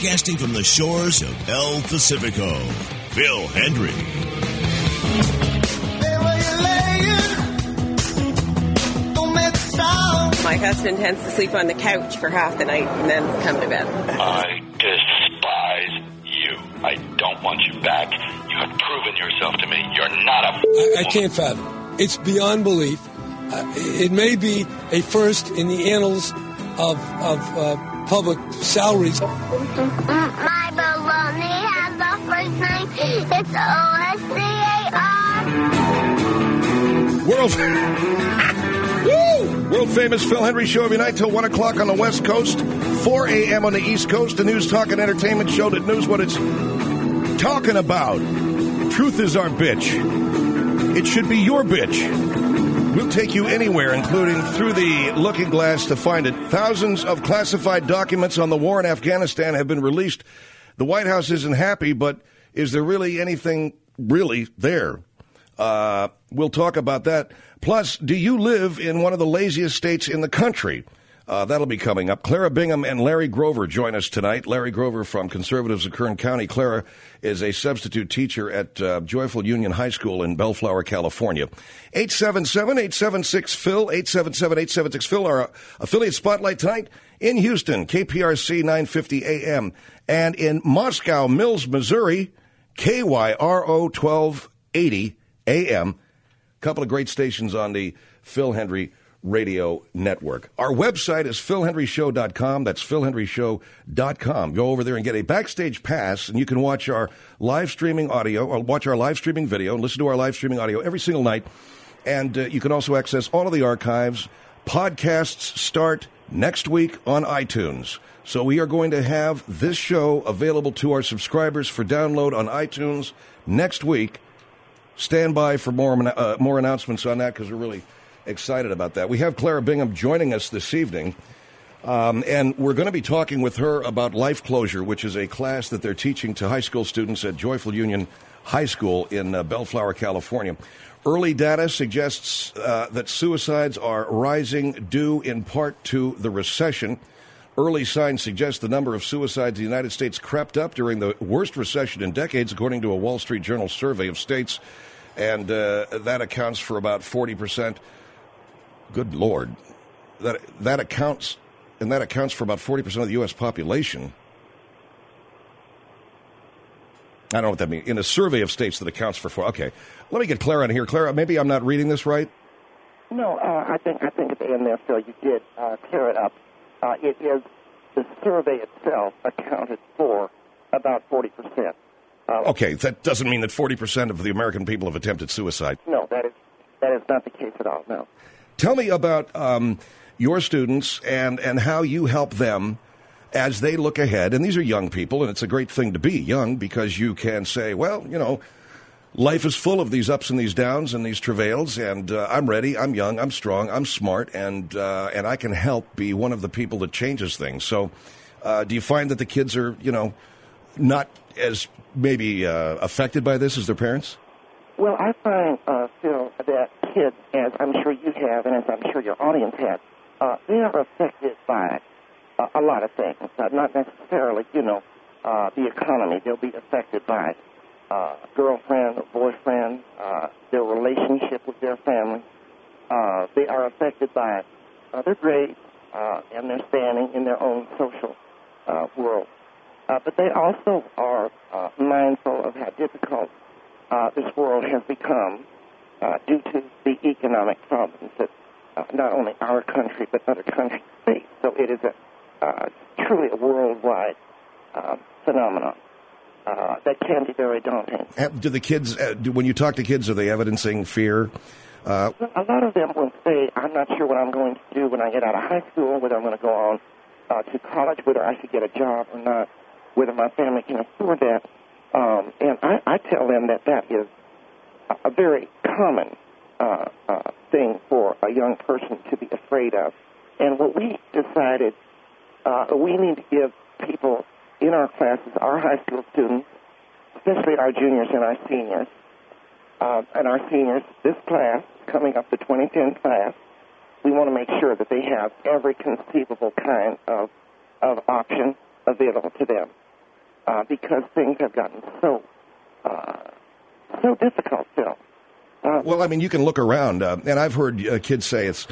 broadcasting from the shores of El Pacifico, Phil Hendry. My husband tends to sleep on the couch for half the night and then come to bed. I despise you. I don't want you back. You have proven yourself to me. You're not a... I can't fathom. It's beyond belief. It may be a first in the annals of public salaries. My baloney has a first name. It's O-S-C-A-R. World famous Phil Hendry Show every night till 1 o'clock on the West Coast, 4 a.m. on the East Coast, a news, talk, and entertainment show that knows what it's talking about. Truth is our bitch. It should be your bitch. We'll take you anywhere, including through the looking glass to find it. Thousands of classified documents on the war in Afghanistan have been released. The White House isn't happy, but is there really anything really there? We'll talk about that. Plus, do you live in one of the laziest states in the country? That'll be coming up. Clara Bingham and Larry Grover join us tonight. Larry Grover from Conservatives of Kern County. Clara is a substitute teacher at Joyful Union High School in Bellflower, California. 877-876-PHIL, 877-876-PHIL, our affiliate spotlight tonight in Houston, KPRC 950 AM, and in Moscow Mills, Missouri, KYRO 1280 AM. A couple of great stations on the Phil Hendry Radio Network. Our website is philhendryshow.com. That's philhendryshow.com. Go over there and get a backstage pass, and you can watch our live streaming audio, or watch our live streaming video, and listen to our live streaming audio every single night. And you can also access all of the archives. Podcasts start next week on iTunes. So we are going to have this show available to our subscribers for download on iTunes next week. Stand by for more announcements on that, because we're really excited about that. We have Clara Bingham joining us this evening, and we're going to be talking with her about Life Closure, which is a class that they're teaching to high school students at Joyful Union High School in Bellflower, California. Early data suggests that suicides are rising due in part to the recession. Early signs suggest the number of suicides in the United States crept up during the worst recession in decades, according to a Wall Street Journal survey of states, and that accounts for about 40%. Good Lord. That accounts for about 40% of the U.S. population. I don't know what that means. In a survey of states that accounts for 4. Okay. Let me get Clara in here. Clara, maybe I'm not reading this right. No, I think at the end there, Phil, you did clear it up. It is the survey itself accounted for about 40%. Okay, that doesn't mean that 40% of the American people have attempted suicide. No, that is not the case at all, no. Tell me about your students and how you help them as they look ahead. And these are young people, and it's a great thing to be young, because you can say, well, you know, life is full of these ups and these downs and these travails, and I'm ready, I'm young, I'm strong, I'm smart, and I can help be one of the people that changes things. So do you find that the kids are, you know, not as maybe affected by this as their parents? Well, I find, Phil, that kids, as I'm sure you have and as I'm sure your audience has, they are affected by a lot of things. Not necessarily, you know, the economy. They'll be affected by girlfriend or boyfriend, their relationship with their family. They are affected by their grades and their standing in their own social world. But they also are mindful of how difficult this world has become due to the economic problems that not only our country but other countries face. So it is truly a worldwide phenomenon that can be very daunting. Do the kids, when you talk to kids, are they evidencing fear? Well, a lot of them will say, I'm not sure what I'm going to do when I get out of high school, whether I'm going to go on to college, whether I should get a job or not, whether my family can afford that. And I tell them that is a very common thing for a young person to be afraid of. And what we decided, we need to give people in our classes, our high school students, especially our juniors and our seniors, this class, coming up the 2010 class, we want to make sure that they have every conceivable kind of option available to them. because things have gotten so difficult, Phil. Well, I mean, you can look around, and I've heard kids say it's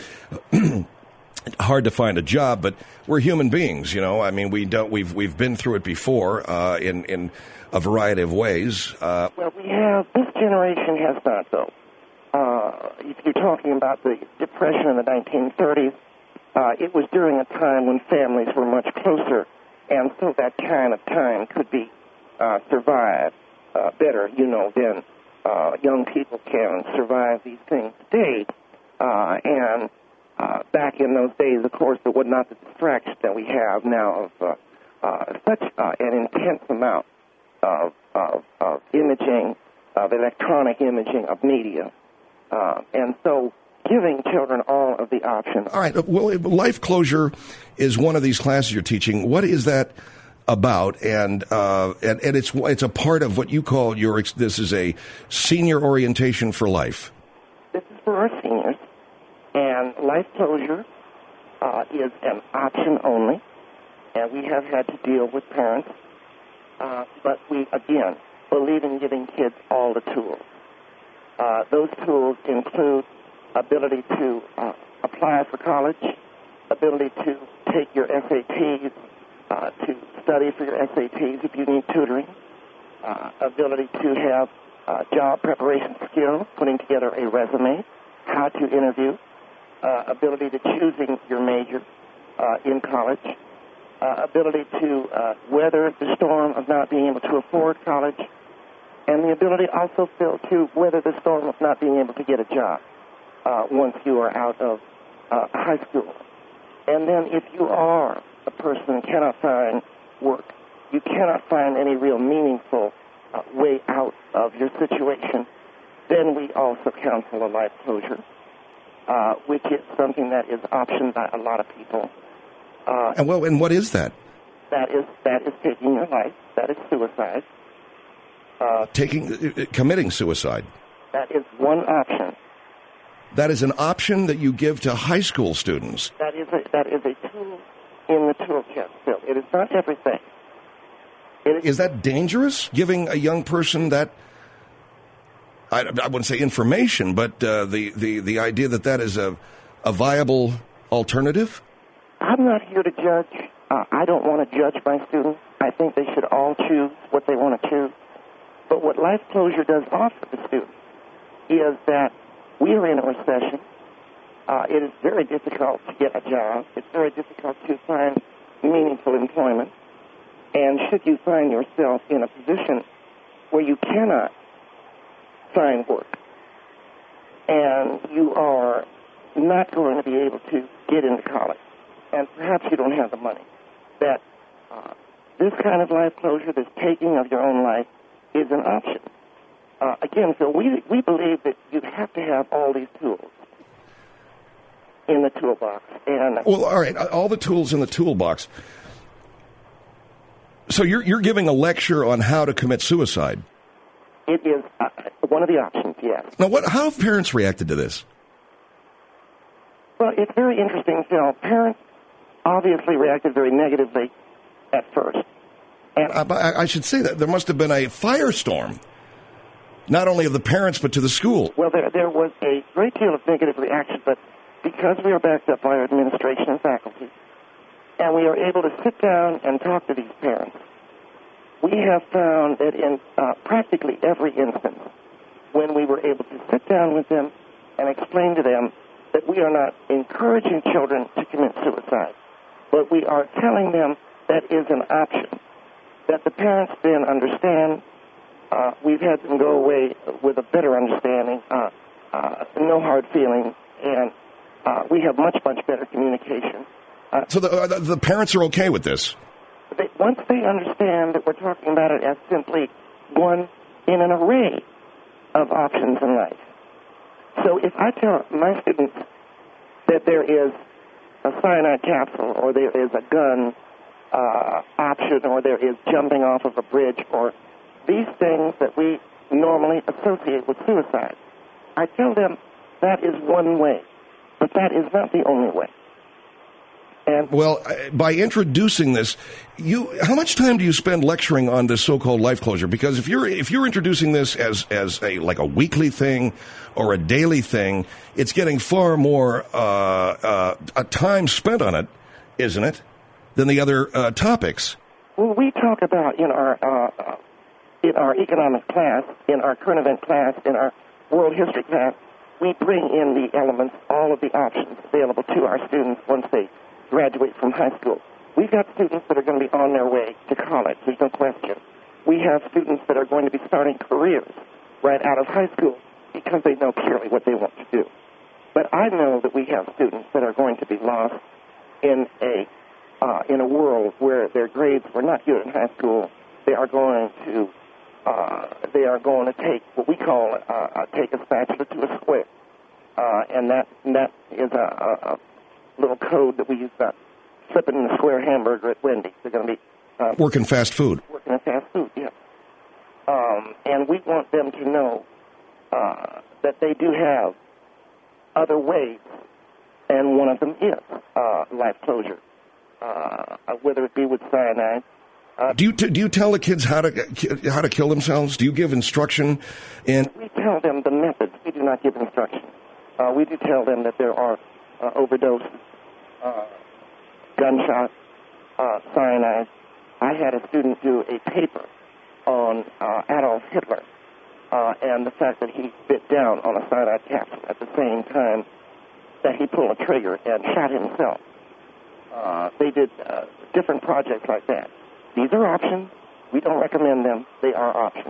hard to find a job, but we're human beings, you know. I mean, we've been through it before in a variety of ways. Well, we have. This generation has not, though. If you're talking about the Depression in the 1930s, it was during a time when families were much closer, and so that kind of time could be survived better, you know, than young people can survive these things today. And back in those days, of course, there was not the distraction that we have now of such an intense amount of imaging, of electronic imaging, of media. And so giving children all of the options. All right. Well, life closure is one of these classes you're teaching. What is that about? And it's a part of what you call this is a senior orientation for life. This is for our seniors. And life closure is an option only. And we have had to deal with parents. But we, again, believe in giving kids all the tools. Those tools include ability to apply for college, ability to take your SATs, to study for your SATs if you need tutoring, ability to have job preparation skills, putting together a resume, how to interview, ability to choosing your major in college, ability to weather the storm of not being able to afford college, and the ability also, Phil, to weather the storm of not being able to get a job once you are out of high school. And then if you are a person who cannot find work, you cannot find any real meaningful way out of your situation, then we also counsel a life closure, which is something that is optioned by a lot of people. And what is that? That is taking your life. That is suicide. Committing suicide. That is one option. That is an option that you give to high school students. That is a tool in the toolkit, Phil. It is not everything. Is that dangerous, giving a young person that, I wouldn't say information, but the idea that is a viable alternative? I'm not here to judge. I don't want to judge my students. I think they should all choose what they want to choose. But what life closure does offer the students is that we are in a recession. It is very difficult to get a job. It's very difficult to find meaningful employment. And should you find yourself in a position where you cannot find work and you are not going to be able to get into college, and perhaps you don't have the money, that this kind of life closure, this taking of your own life, is an option. Again, Phil, we believe that you have to have all these tools in the toolbox. And well, all right, all the tools in the toolbox. So you're giving a lecture on how to commit suicide. It is one of the options, yes. Now, how have parents reacted to this? Well, it's very interesting, Phil. Parents obviously reacted very negatively at first. And I should say that there must have been a firestorm, not only of the parents, but to the school. Well, there was a great deal of negative reaction, but because we are backed up by our administration and faculty, and we are able to sit down and talk to these parents, we have found that in practically every instance, when we were able to sit down with them and explain to them that we are not encouraging children to commit suicide, but we are telling them that is an option, that the parents then understand. We've had them go away with a better understanding, no hard feelings, and we have much, much better communication. So the parents are okay with this? Once they understand that we're talking about it as simply one in an array of options in life. So if I tell my students that there is a cyanide capsule, or there is a gun option, or there is jumping off of a bridge, or these things that we normally associate with suicide, I tell them that is one way, but that is not the only way. And well, by introducing this, how much time do you spend lecturing on this so-called life closure? Because if you're introducing this as a like a weekly thing or a daily thing, it's getting far more time spent on it, isn't it, than the other topics? Well, we talk about in our economics class, in our current event class, in our world history class, we bring in the elements, all of the options available to our students once they graduate from high school. We've got students that are going to be on their way to college, there's no question. We have students that are going to be starting careers right out of high school because they know clearly what they want to do. But I know that we have students that are going to be lost in a world where their grades were not good in high school. They are going to take what we call take a spatula to a square, and that is a little code that we use about flipping in a square hamburger at Wendy's. They're going to be working fast food. Working in fast food, yes. And we want them to know that they do have other ways, and one of them is life closure, whether it be with cyanide. Do you tell the kids how to kill themselves? Do you give instruction? We tell them the methods. We do not give instruction. We do tell them that there are overdoses, gunshots, cyanide. I had a student do a paper on Adolf Hitler and the fact that he bit down on a cyanide capsule at the same time that he pulled a trigger and shot himself. They did different projects like that. These are options. We don't recommend them. They are options.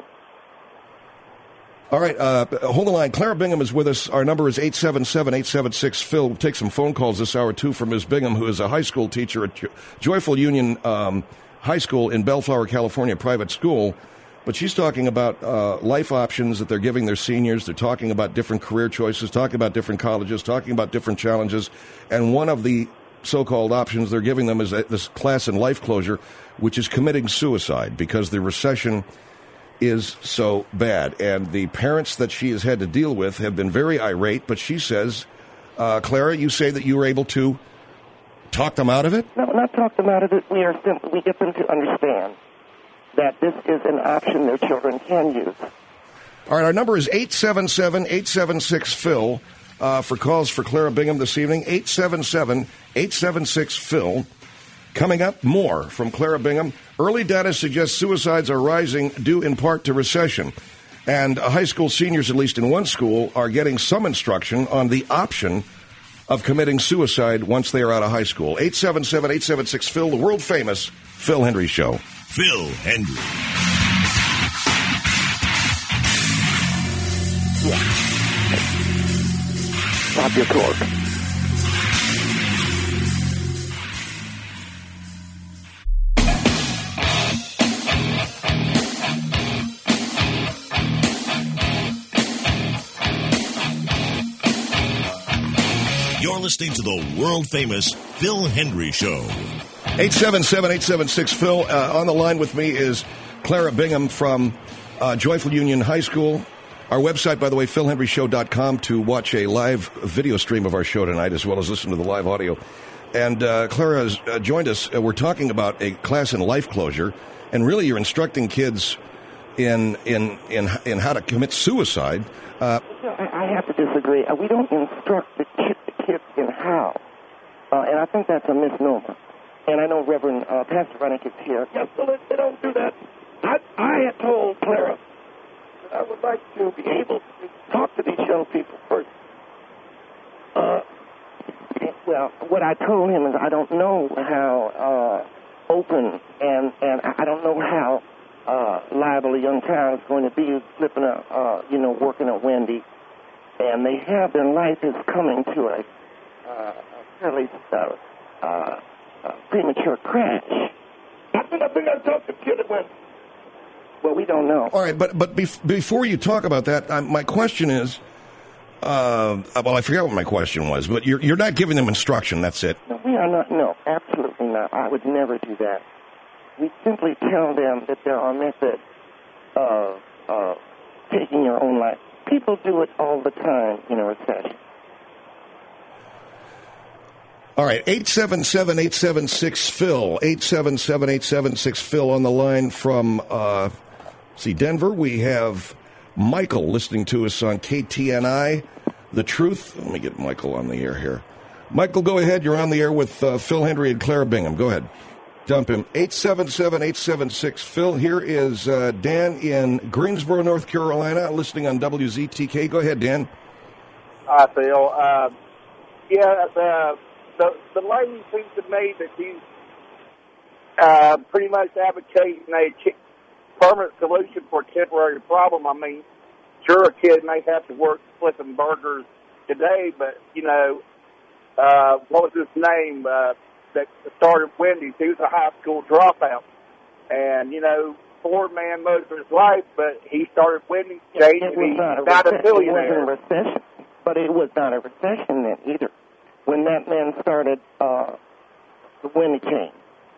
All right, hold the line. Clara Bingham is with us. Our number is 877-876-PHIL. We'll take some phone calls this hour, too, from Ms. Bingham, who is a high school teacher at Joyful Union High School in Bellflower, California, private school. But she's talking about life options that they're giving their seniors. They're talking about different career choices, talking about different colleges, talking about different challenges. And one of the so-called options they're giving them is this class in life closure, which is committing suicide because the recession is so bad. And the parents that she has had to deal with have been very irate, but she says, Clara, you say that you were able to talk them out of it? No, not talk them out of it. We get them to understand that this is an option their children can use. All right, our number is 877-876-PHIL for calls for Clara Bingham this evening, 877-876-PHIL. Coming up, more from Clara Bingham. Early data suggests suicides are rising due in part to recession. And high school seniors, at least in one school, are getting some instruction on the option of committing suicide once they are out of high school. 877-876-PHIL, the world-famous Phil Hendrie Show. Phil Hendrie. Stop your torque. You're listening to the world-famous Phil Hendrie Show. 877-876-PHIL. On the line with me is Clara Bingham from Joyful Union High School. Our website, by the way, philhendrieshow.com, to watch a live video stream of our show tonight, as well as listen to the live audio. And Clara has joined us. We're talking about a class in life closure, and really you're instructing kids in how to commit suicide. I have to disagree. We don't instruct the kids in how, and I think that's a misnomer. And I know Reverend Pastor Renick is here. Yes, so they don't do that. I had told Clara that I would like to be able to talk to these young people first. Well, what I told him is I don't know how open and I don't know how liable a young child is going to be flipping working at Wendy's, and they have their life is coming to a fairly premature crash. I think I talked to the kid at Wendy's. Well, we don't know. All right, but before you talk about that, my question is, well, I forgot what my question was, but you're not giving them instruction. That's it. No, we are not. No, absolutely not. I would never do that. We simply tell them that there are methods of taking your own life. People do it all the time in a recession. All right, 877-876-PHIL, 877-876-PHIL on the line from, Denver. We have Michael listening to us on KTNI, The Truth. Let me get Michael on the air here. Michael, go ahead. You're on the air with Phil Hendry and Clara Bingham. Go ahead. Dump him. 877-876-PHIL. Here is Dan in Greensboro, North Carolina, listening on WZTK. Go ahead, Dan. Hi, Phil. The lady seems to me that she's pretty much advocating a permanent solution for a temporary problem. I mean, sure, a kid may have to work flipping burgers today, but, what was his name that started Wendy's? He was a high school dropout. And, poor man most of his life, but he started Wendy's, changed, and he's not a billionaire. It wasn't a recession, but it was not a recession then either. When that man started the Wendy chain,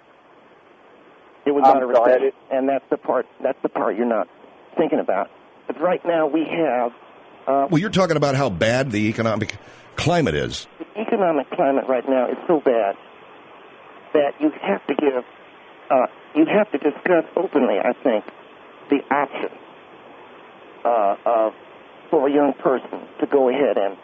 it was not a recession, and that's the part you're not thinking about. But right now we have. Well, you're talking about how bad the economic climate is. The economic climate right now is so bad that you have to discuss openly, I think, the option for a young person to go ahead and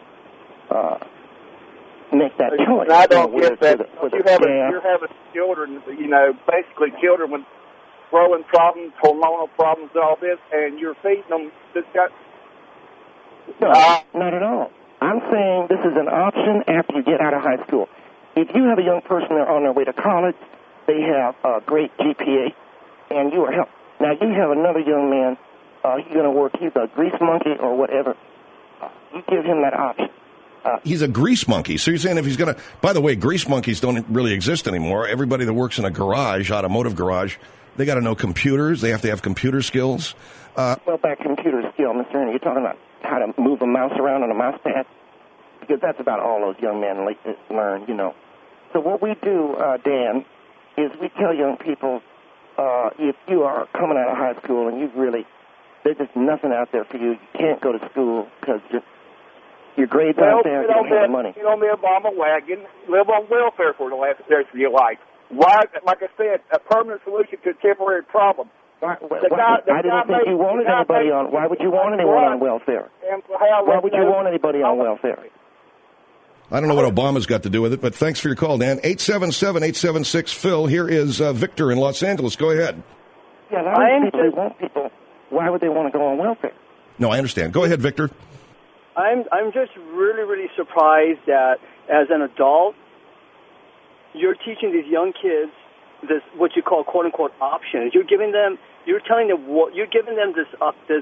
make that choice. I don't get that. You're having children, basically children with growing problems, hormonal problems, and all this, and you're feeding them this got. No, not at all. I'm saying this is an option after you get out of high school. If you have a young person they're on their way to college, they have a great GPA, and you are helped. Now, you have another young man, he's going to work, he's a grease monkey or whatever. You give him that option. He's a grease monkey. So you're saying if he's going to... By the way, grease monkeys don't really exist anymore. Everybody that works in a garage, automotive garage, they got to know computers. They have to have computer skills. Well, by computer skill, Mr. Ernie, you're talking about how to move a mouse around on a mouse pad? Because that's about all those young men learn, So what we do, Dan, is we tell young people, if you are coming out of high school and there's just nothing out there for you, you can't go to school because your grades aren't there, you don't have the money. You don't live on a wagon, live on welfare for the rest of your life. Why, like I said, a permanent solution to a temporary problem. I didn't think you wanted anybody on. Why would you want anyone on welfare? Why would you want anybody on welfare? I don't know what Obama's got to do with it, but thanks for your call, Dan. 877-876-PHIL. Here is Victor in Los Angeles. Go ahead. Yeah, people. Why would they want to go on welfare? No, I understand. Go ahead, Victor. I'm just really, really surprised that as an adult, you're teaching these young kids this what you call quote unquote options. You're telling them you're giving them this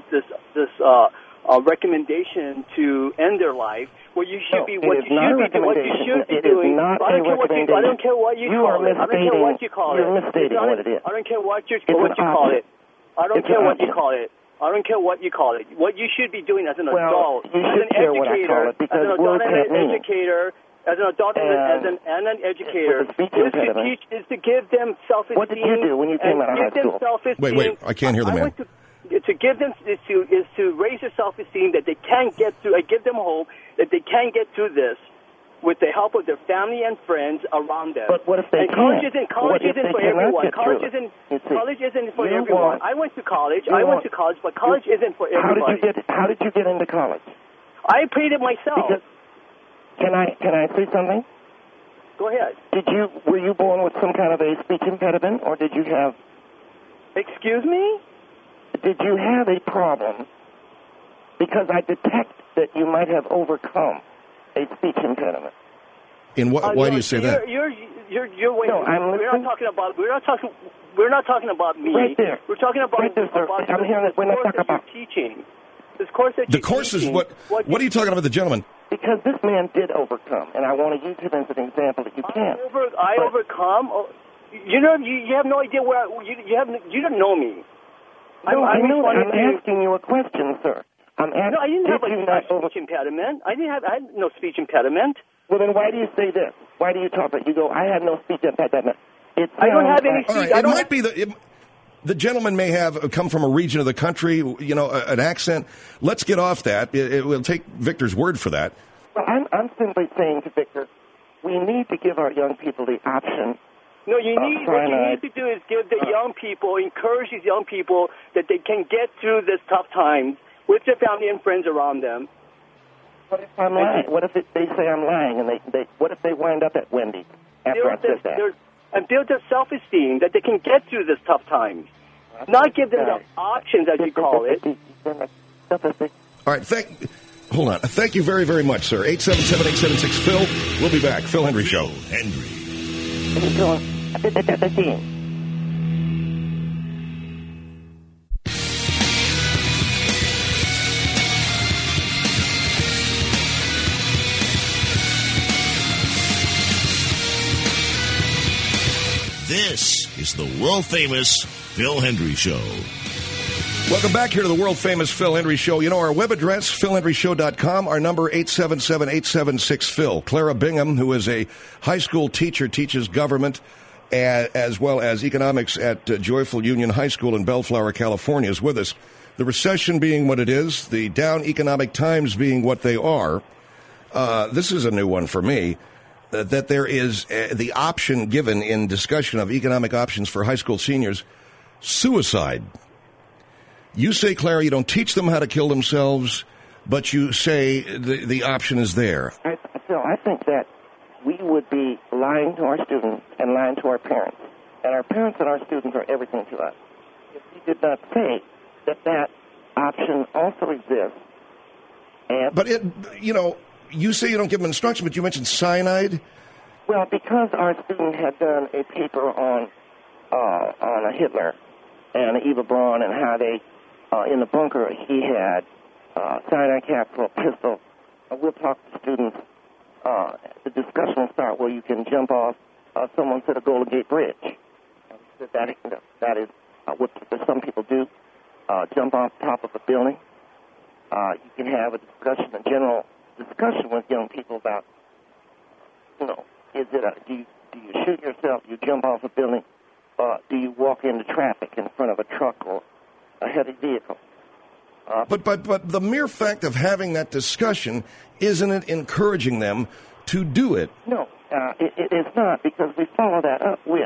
recommendation to end their life. What you should be doing. I don't care what you call it. I don't care what you call it. You're misstating what it is. I don't care what you call it. I don't care what you call it. I don't care what you call it. What you should be doing as an adult, as an educator, and an educator, is to give them self-esteem. What did you do when you came out of high school? Wait, I can't hear the man. To give them is to raise their self-esteem that they can get through. I give them hope that they can get through this with the help of their family and friends around them. But what if they college isn't for everyone. College isn't for everyone. I went to college, but college isn't for everybody. How did you get into college? I paid it myself. Can I say something? Go ahead. Were you born with some kind of a speech impediment, or did you have? Excuse me? Did you have a problem? Because I detect that you might have overcome a speech impediment. In what? Why do you say that? You're waiting. No, We're not talking about me. Right there. We're talking about right there, sir. I'm hearing it. We're not talking about teaching. This course that the course is what are you talking about, the gentleman? Because this man did overcome, and I want to use him as an example that you can't. I overcome. You have no idea where you don't know me. No, I'm asking you a question, sir. I didn't have a speech impediment. I had no speech impediment. Well, then why do you say this? Why do you talk about? You go, I had no speech impediment. I don't have any speech. Right, it might be the gentleman may have come from a region of the country, an accent. Let's get off that. We'll take Victor's word for that. Well, I'm simply saying to Victor, we need to give our young people the option. No, what you need to do is give the young people, encourage these young people that they can get through this tough times with their family and friends around them. What if I'm lying? What if they say I'm lying, and what if they wind up at Wendy's after I said that? And build their self-esteem that they can get through this tough times. Not give them the options, as you call it. All right, hold on. Thank you very, very much, sir. 877-876-PHIL. We'll be back. Phil Hendrie Show. This is the world-famous Phil Hendrie Show. Welcome back here to the world-famous Phil Hendrie Show. You know, our web address, philhendrieshow.com, our number, 877-876-PHIL. Clara Bingham, who is a high school teacher, teaches government as well as economics at Joyful Union High School in Bellflower, California, is with us. The recession being what it is, the down economic times being what they are, this is a new one for me, that there is the option given in discussion of economic options for high school seniors, suicide. You say, Clara, you don't teach them how to kill themselves, but you say the option is there. Phil, I think that we would be lying to our students and lying to our parents. And our parents and our students are everything to us. If we did not say that option also exists. But, you say you don't give them instruction, but you mentioned cyanide? Well, because our student had done a paper on Hitler and Eva Braun and how they, in the bunker, he had cyanide capsule, pistol. We'll talk to students. The discussion will start where you can jump off, someone said, a Golden Gate Bridge. That is what some people do, jump off the top of a building. You can have a general discussion with young people about, do you shoot yourself, do you jump off a building, do you walk into traffic in front of a truck or a heavy vehicle? But the mere fact of having that discussion, isn't it encouraging them to do it? No, it is not, because we follow that up with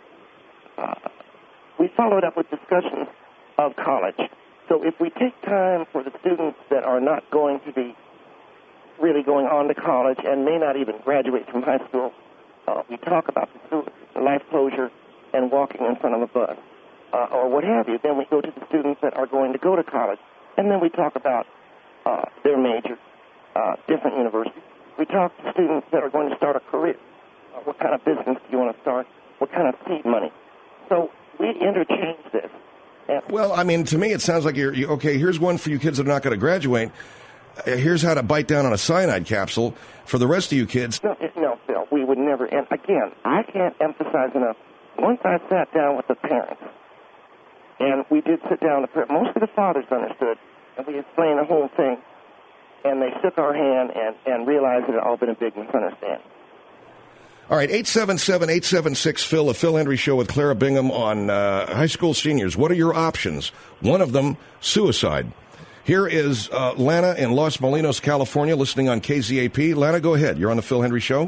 discussions of college. So if we take time for the students that are not going to be really going on to college and may not even graduate from high school, we talk about the life closure and walking in front of a bus, or what have you. Then we go to the students that are going to go to college, and then we talk about their major, different universities. We talk to students that are going to start a career. What kind of business do you want to start? What kind of seed money? So we interchange this. Well, I mean, to me, it sounds like you're okay, here's one for you kids that are not going to graduate. Here's how to bite down on a cyanide capsule for the rest of you kids. No, Phil, we would never. And again, I can't emphasize enough. Once I sat down with the parents, and we did sit down, most of the fathers understood, and we explained the whole thing, and they shook our hand and realized it had all been a big misunderstanding. All right, 877-876-PHIL, the Phil Hendrie Show with Clara Bingham on high school seniors. What are your options? One of them, suicide. Here is Lana in Los Molinos, California, listening on KZAP. Lana, go ahead. You're on the Phil Hendrie Show.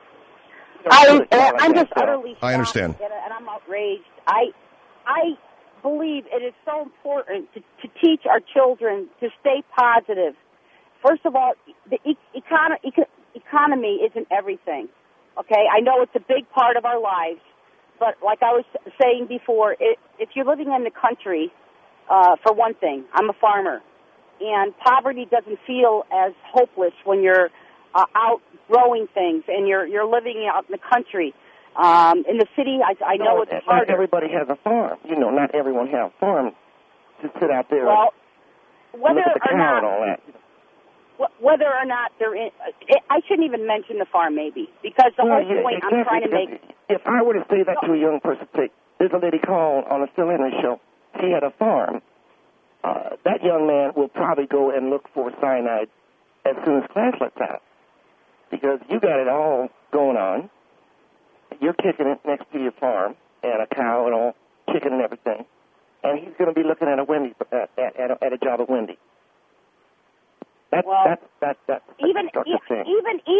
I'm just utterly shocked. I understand. And I'm outraged. I believe it is so important to teach our children to stay positive. First of all, the economy isn't everything. Okay, I know it's a big part of our lives, but like I was saying before, if you're living in the country, for one thing, I'm a farmer, and poverty doesn't feel as hopeless when you're out growing things and you're living out in the country. In the city, I know it's harder. Not everybody has a farm. Not everyone has a farm to sit out there. Well, whether look at the cow or not, and all that. Whether or not they're in, I shouldn't even mention the farm, maybe, because the whole point exactly, I'm trying to make. If I were to say that to a young person, say, there's a lady called on the Phil Hendrie Show. She had a farm. That young man will probably go and look for cyanide as soon as class lets out, because you got it all going on. You're kicking it next to your farm and a cow and all, chicken and everything, and he's going to be looking at a Wendy's at a job at Wendy's. That's even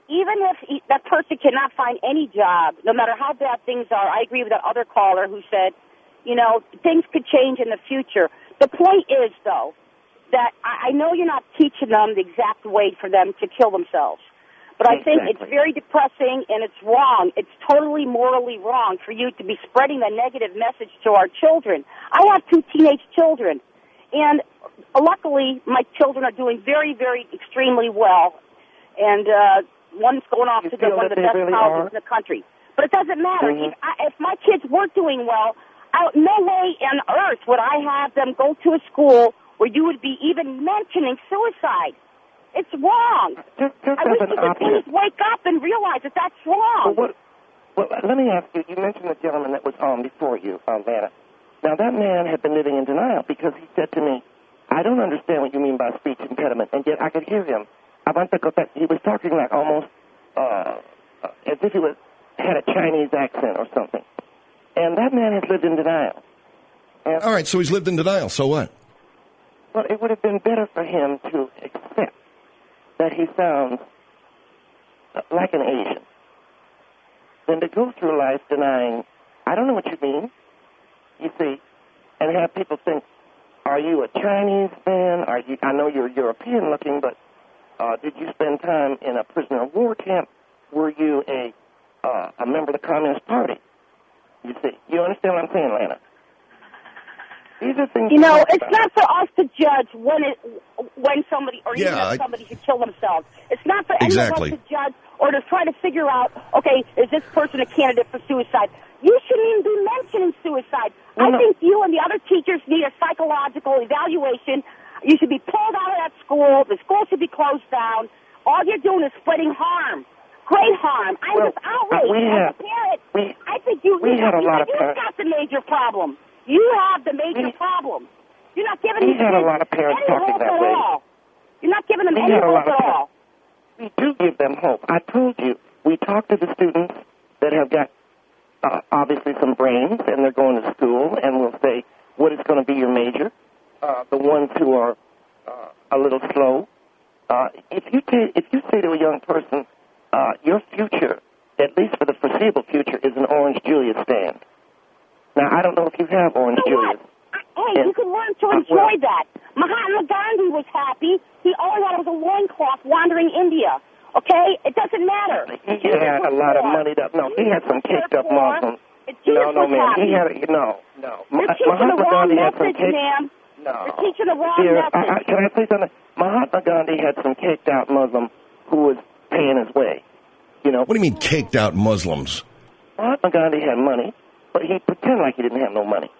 even if that person cannot find any job, no matter how bad things are, I agree with that other caller who said, you know, things could change in the future. The point is, though, that I know you're not teaching them the exact way for them to kill themselves. But I think it's very depressing and it's wrong. It's totally morally wrong for you to be spreading a negative message to our children. I have 2 teenage children, and luckily my children are doing very, very extremely well. And one's going off to one of the best colleges in the country. But it doesn't matter. If my kids weren't doing well, no way on earth would I have them go to a school where you would be even mentioning suicide. It's wrong. I wish you could please wake up and realize that that's wrong. Well, let me ask you, you mentioned the gentleman that was on before you, Lana. Now, that man had been living in denial because he said to me, I don't understand what you mean by speech impediment, and yet I could hear him. He was talking like almost as if he had a Chinese accent or something. And that man has lived in denial. And, all right, so he's lived in denial. So what? Well, it would have been better for him to accept that he sounds like an Asian than to go through life denying, I don't know what you mean, you see, and have people think, are you a Chinese man? I know you're European looking, but did you spend time in a prisoner of war camp? Were you a member of the Communist Party? You see, you understand what I'm saying, Lana? These are things. You know, it's not for us to judge when somebody or even if somebody should kill themselves. It's not for any of us to judge or to try to figure out, okay, is this person a candidate for suicide? You shouldn't even be mentioning suicide. I think you and the other teachers need a psychological evaluation. You should be pulled out of that school. The school should be closed down. All you're doing is spreading harm. Great harm. I'm just outraged as a parent. I think you got the major problem. You have the major problem. You're not giving these kids any hope at all. You're not giving them any hope at all. We do give them hope. I told you, we talk to the students that have got obviously some brains, and they're going to school, and we'll say, what is going to be your major? The ones who are a little slow. If you say to a young person, your future, at least for the foreseeable future, is an Orange Julius stand. Now, I don't know if you have Orange Julius. Hey, you can learn to enjoy that. Mahatma Gandhi was happy. He only had a loincloth wandering India. Okay? It doesn't matter. He had a lot of money. He had some caked up Muslims. No, man. He had no. You're teaching the wrong message, ma'am. No. You're teaching the wrong message. Can I say something? Mahatma Gandhi had some caked out Muslim who was paying his way. You know. What do you mean caked out Muslims? Mahatma Gandhi had money, but he pretended like he didn't have no money.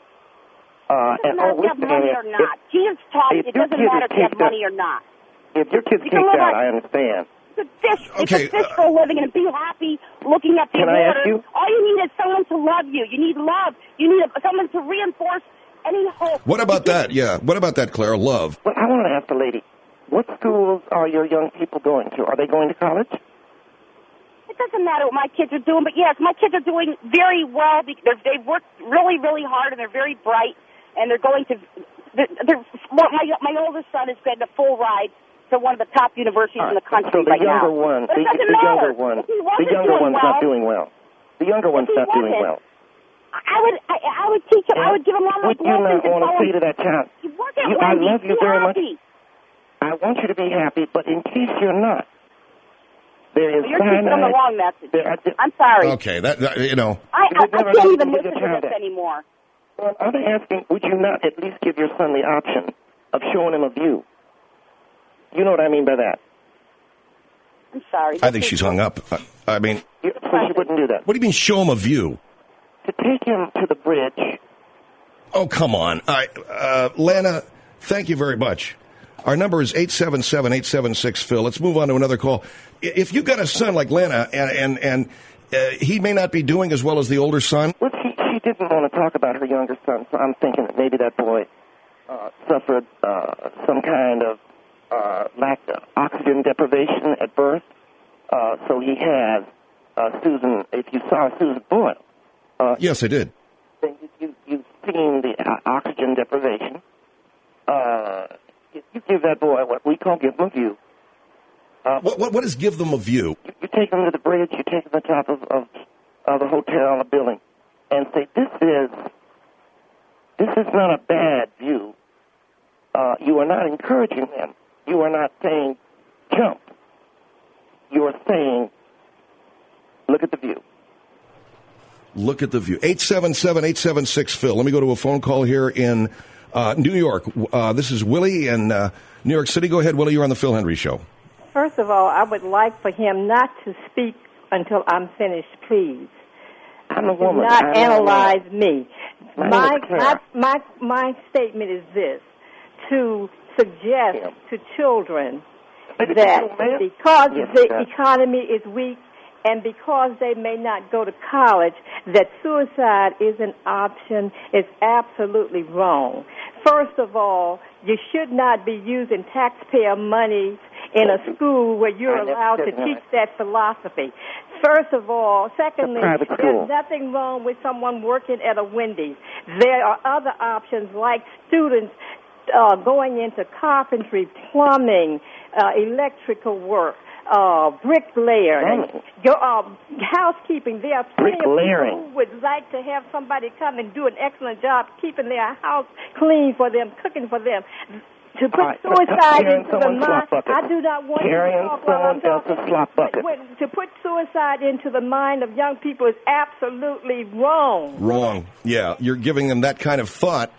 It doesn't matter if you have money or not. Jesus taught you it doesn't matter if you have money or not. If your kid's kicked out, I understand. You could fish for a living and be happy looking at the water. All you need is someone to love you. You need love. You need someone to reinforce any hope. What about that? Yeah. What about that, Clara? Love. Well, I want to ask the lady, what schools are your young people going to? Are they going to college? It doesn't matter what my kids are doing, but yes, my kids are doing very well. They've worked really, really hard, and they're very bright, and they're going to. My oldest son is getting a full ride to one of the top universities in the country right now. The younger one's not doing well. The younger one's not doing well. I would teach him. I would give him all my Would blessings. you not want to say to that child, I love you very much. I want you to be happy, but in case you're not, there is you're teaching them the wrong message. I'm sorry. Okay, that you know. I can't even listen to this anymore. Well, I'm asking, would you not at least give your son the option of showing him a view? You know what I mean by that? I'm sorry. I think she's hung up. I mean, so she wouldn't do that. What do you mean, show him a view? To take him to the bridge. Oh, come on. Lana, thank you very much. Our number is 877-876-PHIL. Let's move on to another call. If you've got a son like Lana, and he may not be doing as well as the older son. Well, she didn't want to talk about her younger son, so I'm thinking that maybe that boy suffered some kind of lack of oxygen deprivation at birth. So he has Susan, if you saw Susan Boyle. Yes, I did. Then you've seen the oxygen deprivation. If you give that boy what we call give him a view. What is give them a view? You take them to the bridge, you take them to the top of the hotel or building, and say, this is not a bad view. You are not encouraging them. You are not saying, jump. You are saying, look at the view. Look at the view. 877-876-PHIL. Let me go to a phone call here in New York. This is Willie in New York City. Go ahead, Willie. You're on the Phil Hendry Show. First of all, I would like for him not to speak until I'm finished, please. I'm a woman. Do not analyze me. My statement is this, to suggest to children that because the economy is weak and because they may not go to college, that suicide is an option is absolutely wrong. First of all, you should not be using taxpayer money in a school where you're allowed to teach that philosophy. First of all. Secondly, there's nothing wrong with someone working at a Wendy's. There are other options like students going into carpentry, plumbing, electrical work, bricklaying, housekeeping. There are plenty of people who would like to have somebody come and do an excellent job keeping their house clean for them, cooking for them. To put suicide into the mind, I do not want to talk while I'm talking. To put suicide into the mind of young people is absolutely wrong. Wrong. Yeah, you're giving them that kind of thought.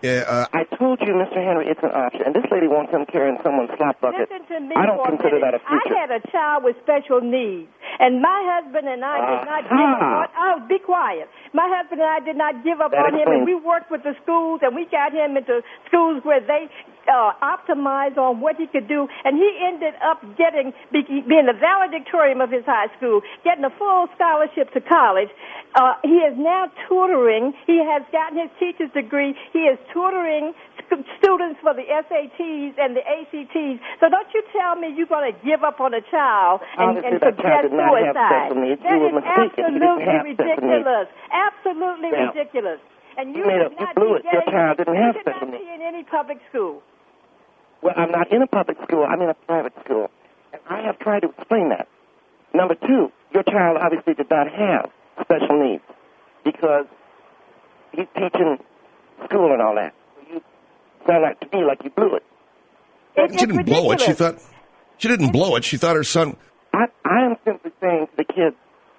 I told you, Mr. Henry, it's an option. And this lady wants him carrying someone's slop bucket. Listen to me I don't consider that a future. I had a child with special needs, and my husband and I did not give up on... Oh, be quiet. My husband and I did not give up on him, and we worked with the schools, and we got him into schools where they optimized on what he could do, and he ended up being the valedictorian of his high school, getting a full scholarship to college. He is now tutoring. He has gotten his teacher's degree. He is tutoring students for the SATs and the ACTs. So don't you tell me you're going to give up on a child and suggest suicide. That is absolutely ridiculous. Absolutely ridiculous. And you blew it. Your child didn't have special needs. You should not be in any public school. Well, I'm not in a public school. I'm in a private school. And I have tried to explain that. Number two, your child obviously did not have special needs because he's teaching school and all that. You sound like to me like you blew it. She didn't blow it. She didn't blow it. She thought her son... I am simply saying to the kids,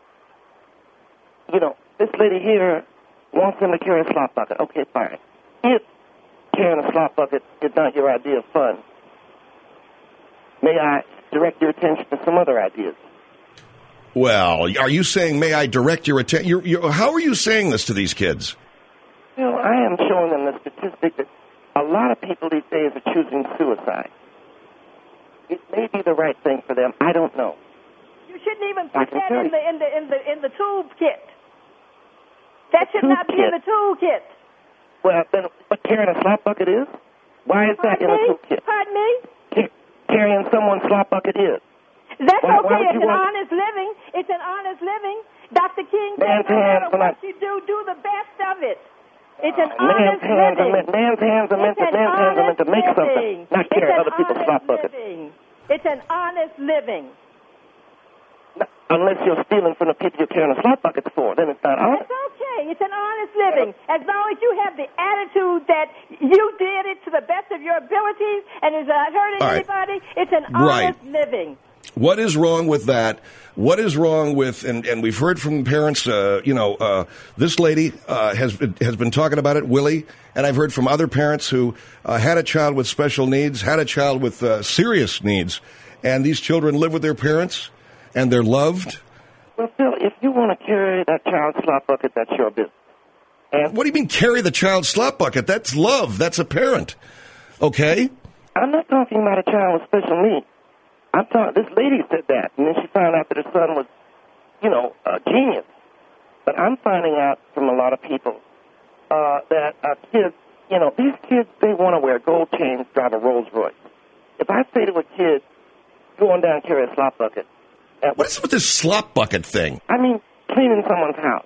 this lady here wants him to carry a slop bucket. Okay, fine. If carrying a slop bucket is not your idea of fun, may I direct your attention to some other ideas? Well, are you saying, may I direct your attention? How are you saying this to these kids? Well, I am showing them the statistic that a lot of people these days are choosing suicide. It may be the right thing for them. I don't know. You shouldn't even put that in the toolkit. That should not be in the toolkit. Well, then what carrying a slop bucket is? Why is that in a toolkit? Pardon me? Carrying someone's slop bucket is. That's okay. It's an honest living. It's an honest living. Dr. King said no matter what you do the best of it. It's an honest living. Man's hands are meant to make something, not carry other people's slop buckets. It's an honest living. Unless you're stealing from the people you're carrying a slop bucket for, then it's not honest. It's okay. It's an honest living. As long as you have the attitude that you did it to the best of your abilities and is not hurting anybody, it's an honest living. What is wrong with that? What is wrong with, and we've heard from parents, this lady has been talking about it, Willie, and I've heard from other parents who had a child with special needs, had a child with serious needs, and these children live with their parents, and they're loved. Well, Phil, if you want to carry that child's slop bucket, that's your business. And what do you mean carry the child's slop bucket? That's love. That's a parent. Okay? I'm not talking about a child with special needs. This lady said that, and then she found out that her son was, a genius. But I'm finding out from a lot of people that kids, these kids, they want to wear gold chains, drive a Rolls Royce. If I say to a kid, go on down and carry a slop bucket. What is with this slop bucket thing? I mean, cleaning someone's house.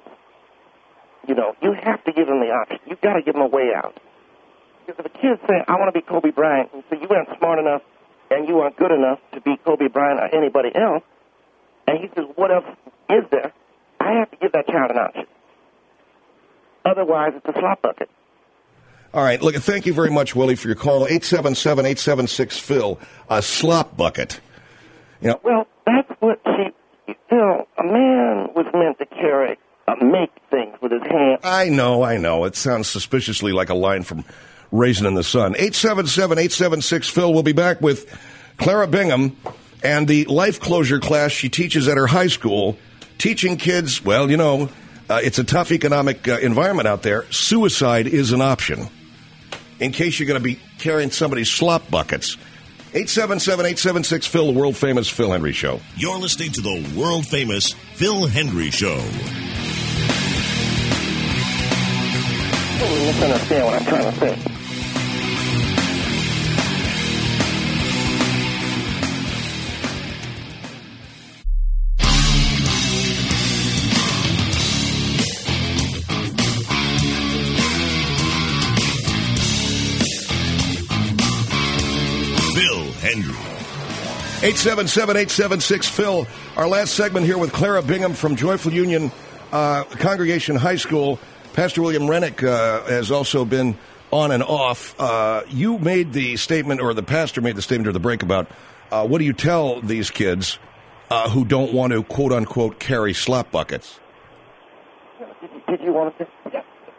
You have to give them the option. You've got to give them a way out. Because if a kid say, I want to be Kobe Bryant, and so you weren't smart enough and you aren't good enough to be Kobe Bryant or anybody else, And he says, what else is there? I have to give that child an option. Otherwise, it's a slop bucket. All right, look, thank you very much, Willie, for your call. 877-876-PHIL, a slop bucket. You know, well, that's what Phil, a man was meant to carry, make things with his hands. I know. It sounds suspiciously like a line from Raisin in the Sun. 877-876-PHIL. We'll be back with Clara Bingham and the life closure class she teaches at her high school, teaching kids, well, you know, it's a tough economic environment out there. Suicide is an option in case you're going to be carrying somebody's slop buckets. 877-876-PHIL, the world-famous Phil Hendry Show. You're listening to the world-famous Phil Hendry Show. You misunderstand what I'm trying to say. Phil Hendry. 877-876-PHIL. Our last segment here with Clara Bingham from Joyful Union Congregation High School. Pastor William Rennick has also been on and off. You made the statement, or the pastor made the statement or the break about what do you tell these kids who don't want to, quote-unquote, carry slop buckets? Did you want to say? Yeah.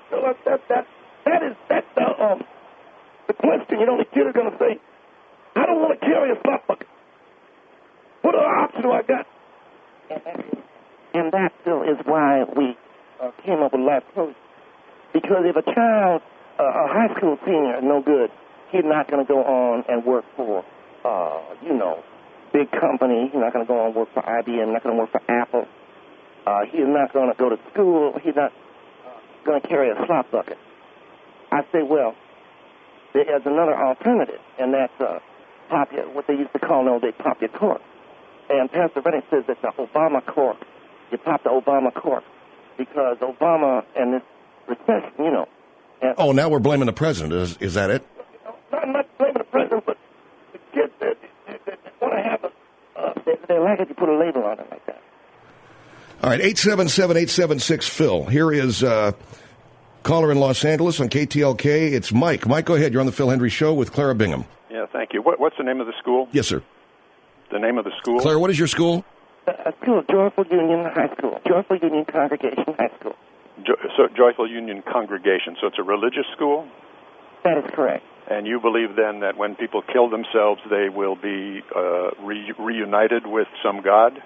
That's the question. You know, the kid is going to say, I don't want to carry a slop bucket. What other option do I got? And that, Phil, is why we came up with life closure. Because if a child, a high school senior, is no good, he's not going to go on and work for, big company. He's not going to go on and work for IBM, not going to work for Apple. He's not going to go to school. He's not going to carry a slop bucket. I say, well, there's another alternative, and that's what they used to call in the old days pop your cork. And Pastor Rennick says that the Obama cork, you pop the Obama cork, because Obama and this recession, you know. Oh, now we're blaming the president. Is that it? I'm not blaming the president, but the kids that want to have they like it, you put a label on it like that. All right, 877-876-PHIL. Here is caller in Los Angeles on KTLK. It's Mike. Mike, go ahead. You're on the Phil Hendry Show with Clara Bingham. Yeah, thank you. What's the name of the school? Yes, sir. The name of the school? Clara, what is your school? School, Joyful Union High School. Joyful Union Congregation High School. So Joyful Union Congregation. So it's a religious school? That is correct. And you believe then that when people kill themselves, they will be reunited with some God?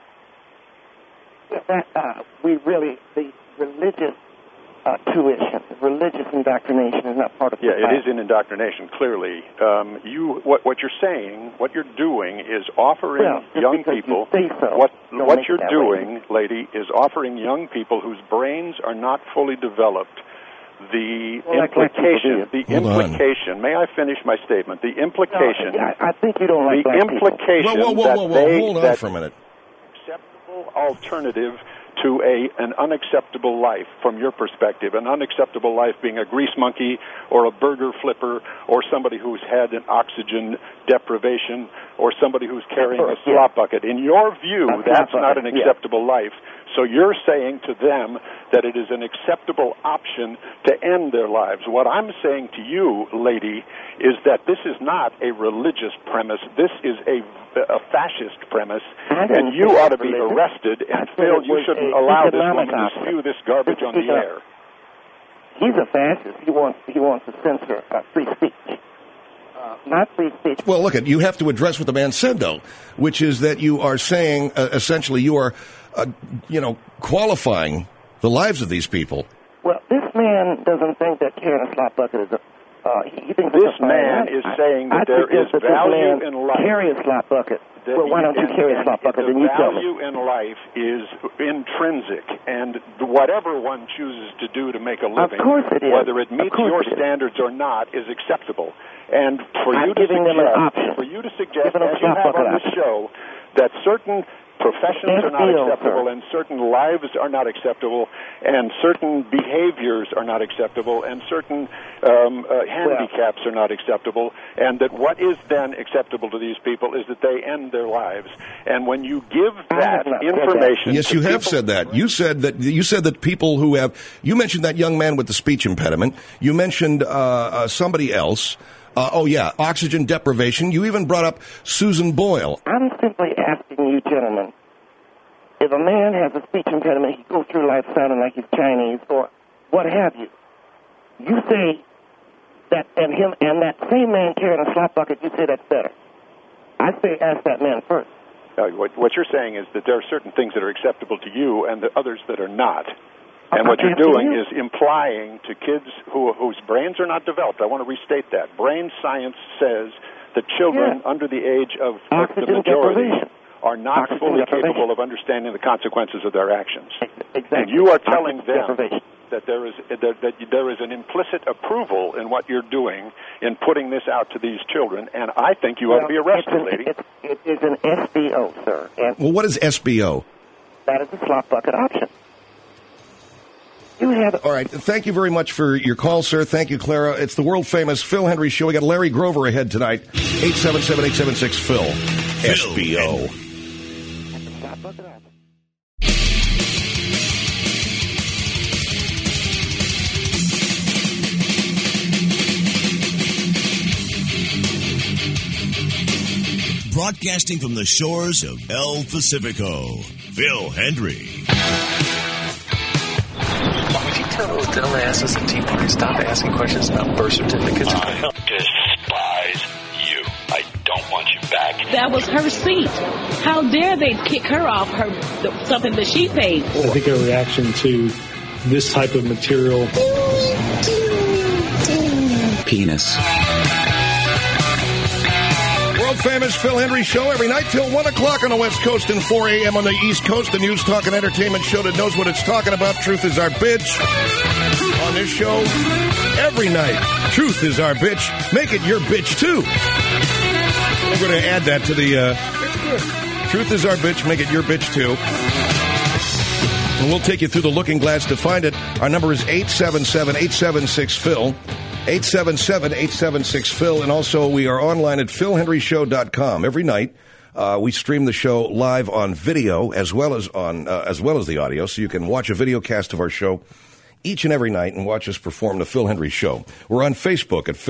The religious tuition, religious indoctrination is not part of the class. It is in indoctrination, clearly. What you're saying, what you're doing is offering young people, what you're doing, lady, is offering young people whose brains are not fully developed the implication. May I finish my statement? The implication. I think you don't like the implication whoa, hold on for a minute. Acceptable alternative to an unacceptable life from your perspective. An unacceptable life being a grease monkey or a burger flipper or somebody who's had an oxygen deprivation or somebody who's carrying a slop bucket. In your view, that's not an acceptable life. So you're saying to them that it is an acceptable option to end their lives. What I'm saying to you, lady, is that this is not a religious premise. This is a fascist premise, and you ought to be arrested. And Phil, you shouldn't allow this woman to spew this garbage on the air. He's a fascist. He wants to censor free speech. Not free speech. Well, look, you have to address what the man said, though, which is that you are saying, essentially, you are, qualifying the lives of these people. Well, this man doesn't think that carrying a slop bucket is he thinks this man is saying that there is value in life. Carry a slop bucket. Well, why don't you carry a slop bucket? The value in life is intrinsic, and whatever one chooses to do to make a living, of course it is. Whether it meets your standards or not, is acceptable. And for you to suggest, as you have on this show, that certain professions are not acceptable, and certain lives are not acceptable, and certain behaviors are not acceptable, and certain handicaps are not acceptable, and that what is then acceptable to these people is that they end their lives. And when you give that information, yes, you have said that. You said that people who have. You mentioned that young man with the speech impediment. You mentioned somebody else. Oxygen deprivation. You even brought up Susan Boyle. I'm simply asking you, gentlemen, if a man has a speech impediment, he goes through life sounding like he's Chinese or what have you. You say that, and that same man carrying a slop bucket, you say that's better. I say ask that man first. What you're saying is that there are certain things that are acceptable to you and the others that are not. And what you're doing is implying to kids whose brains are not developed. I want to restate that. Brain science says that children under the age of the majority are not fully capable of understanding the consequences of their actions. Exactly. And you are telling them that there is an implicit approval in what you're doing in putting this out to these children, and I think you ought to be arrested, lady. It is an SBO, sir. Well, what is SBO? That is the slop bucket option. All right. Thank you very much for your call, sir. Thank you, Clara. It's the world-famous Phil Hendry Show. We got Larry Grover ahead tonight. 877-876-PHIL. SBO. Broadcasting from the shores of El Pacifico, Phil Hendry. Why would you tell those dumbasses at Tea Party stop asking questions about birth certificates? I despise you. I don't want you back. That was her seat. How dare they kick her off something that she paid for? I think a reaction to this type of material. Penis. World-famous Phil Hendry Show every night till 1 o'clock on the West Coast and 4 a.m. on the East Coast. The news, talk, and entertainment show that knows what it's talking about. Truth is our bitch. On this show, every night, truth is our bitch. Make it your bitch, too. We're going to add that to the truth is our bitch. Make it your bitch, too. And we'll take you through the looking glass to find it. Our number is 877-876-PHIL. 877-876-PHIL, and also we are online at philhenryshow.com. Every night, we stream the show live on video as well as the audio, so you can watch a video cast of our show each and every night and watch us perform the Phil Hendry Show. We're on Facebook at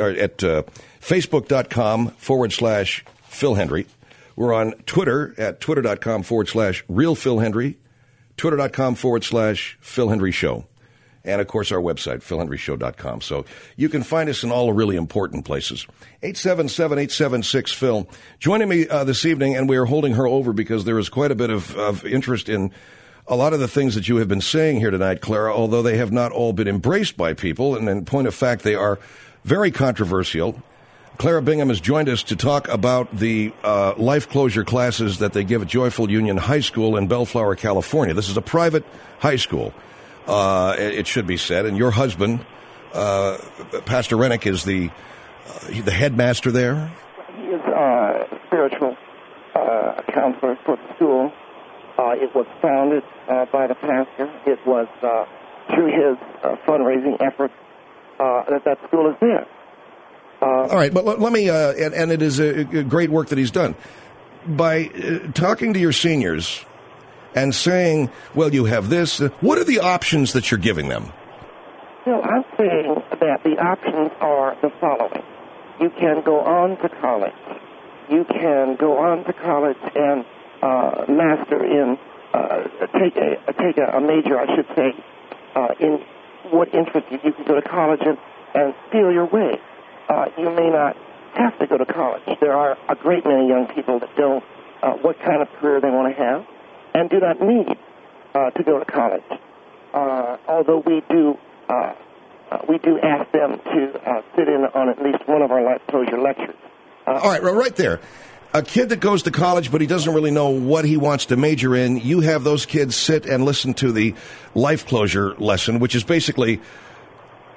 facebook.com/Phil Hendry. We're on Twitter at twitter.com/RealPhilHendry, twitter.com/Phil Hendry Show. And, of course, our website, philhenryshow.com. So you can find us in all the really important places. 877-876-PHIL. Joining me this evening, and we are holding her over because there is quite a bit of interest in a lot of the things that you have been saying here tonight, Clara, although they have not all been embraced by people. And in point of fact, they are very controversial. Clara Bingham has joined us to talk about the life closure classes that they give at Joyful Union High School in Bellflower, California. This is a private high school. It should be said, and your husband, Pastor Rennick, is the headmaster there? He is a spiritual counselor for the school. It was founded by the pastor. It was through his fundraising efforts that school is there. All right, but let me, and it is a great work that he's done. By talking to your seniors and saying, well, you have this. What are the options that you're giving them? Well, I'm saying that the options are the following. You can go on to college. You can go on to college and master in, take a major, I should say, in what interests you. You can go to college and feel your way. You may not have to go to college. There are a great many young people that know what kind of career they want to have and do not need to go to college. Although we do ask them to sit in on at least one of our life closure lectures. All right, right there. A kid that goes to college but he doesn't really know what he wants to major in, you have those kids sit and listen to the life closure lesson, which is basically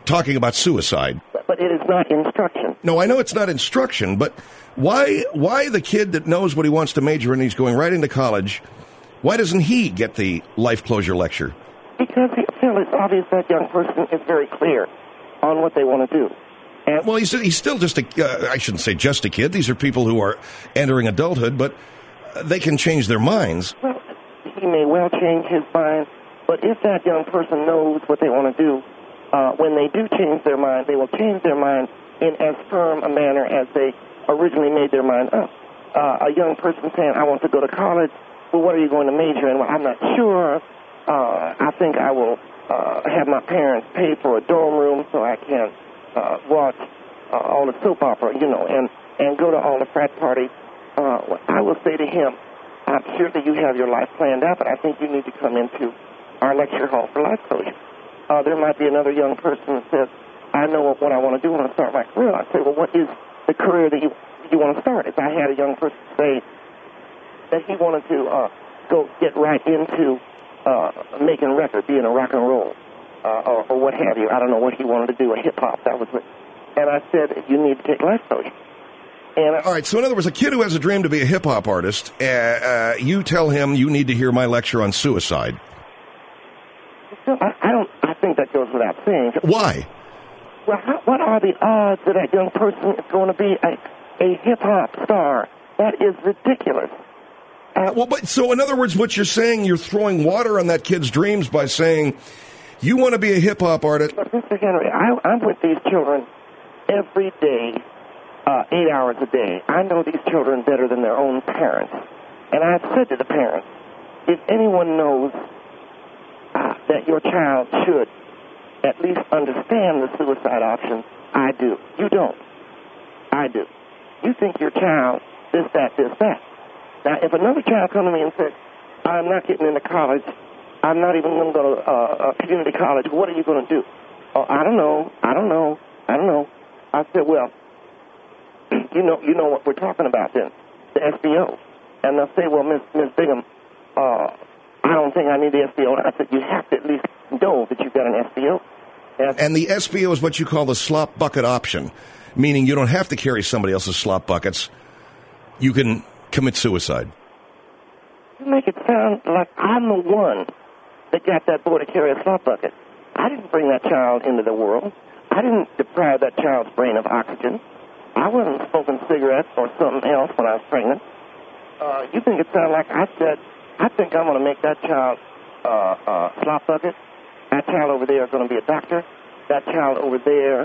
talking about suicide. But it is not instruction. No, I know it's not instruction, but why the kid that knows what he wants to major in, he's going right into college, why doesn't he get the life closure lecture? Because, Phil, it's obvious that young person is very clear on what they want to do. And well, he's still just I shouldn't say just a kid. These are people who are entering adulthood, but they can change their minds. Well, he may well change his mind, but if that young person knows what they want to do, when they do change their mind, they will change their mind in as firm a manner as they originally made their mind up. A young person saying, I want to go to college, well, what are you going to major in? Well, I'm not sure. I think I will have my parents pay for a dorm room so I can watch all the soap opera, and go to all the frat parties. I will say to him, I'm sure that you have your life planned out, but I think you need to come into our lecture hall for life closure. There might be another young person that says, I know what I want to do when I start my career. I say, well, what is the career that you want to start? If I had a young person say that he wanted to go get right into making records, being a rock and roll, or what have you. I don't know what he wanted to do, a hip-hop, that was it. And I said, you need to take life closure. All right, so in other words, a kid who has a dream to be a hip-hop artist, you tell him you need to hear my lecture on suicide. I think that goes without saying. Why? Well, what are the odds that that young person is going to be a hip-hop star? That is ridiculous. So in other words, what you're saying, you're throwing water on that kid's dreams by saying, you want to be a hip-hop artist. But Mr. Henry, I'm with these children every day, 8 hours a day. I know these children better than their own parents. And I've said to the parents, if anyone knows that your child should at least understand the suicide option, I do. You don't. I do. You think your child this, that. Now, if another child comes to me and says, I'm not getting into college, I'm not even going to go to community college, what are you going to do? Oh, I don't know. I said, well, you know what we're talking about then, the SBO. And they'll say, well, Miss Bingham, I don't think I need the SBO. And I said, you have to at least know that you've got an SBO. And the SBO is what you call the slop bucket option, meaning you don't have to carry somebody else's slop buckets. You can commit suicide. You make it sound like I'm the one that got that boy to carry a slop bucket. I didn't bring that child into the world. I didn't deprive that child's brain of oxygen. I wasn't smoking cigarettes or something else when I was pregnant. You think it sounds like I said, I think I'm going to make that child slop bucket. That child over there is going to be a doctor. That child over there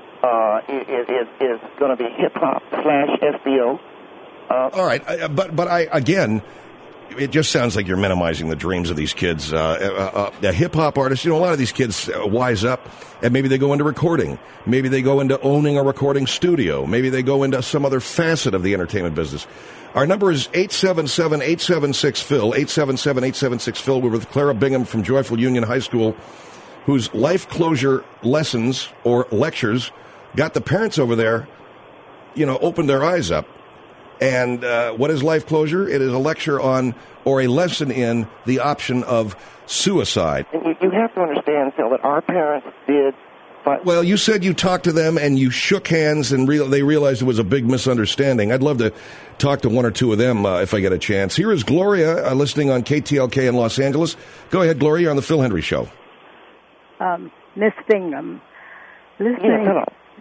is going to be hip-hop / SBO. All right, but again, it just sounds like you're minimizing the dreams of these kids. A hip-hop artist, a lot of these kids wise up, and maybe they go into recording. Maybe they go into owning a recording studio. Maybe they go into some other facet of the entertainment business. Our number is 877-876-PHIL, 877-876-PHIL. We're with Clara Bingham from Joyful Union High School, whose life closure lessons or lectures got the parents over there, opened their eyes up. And what is life closure? It is a lecture on or a lesson in the option of suicide. And you have to understand, Phil, that our parents did. Well, you said you talked to them and you shook hands and they realized it was a big misunderstanding. I'd love to talk to one or two of them if I get a chance. Here is Gloria listening on KTLK in Los Angeles. Go ahead, Gloria, you're on the Phil Hendry Show. Miss Bingham. Listening. Yes,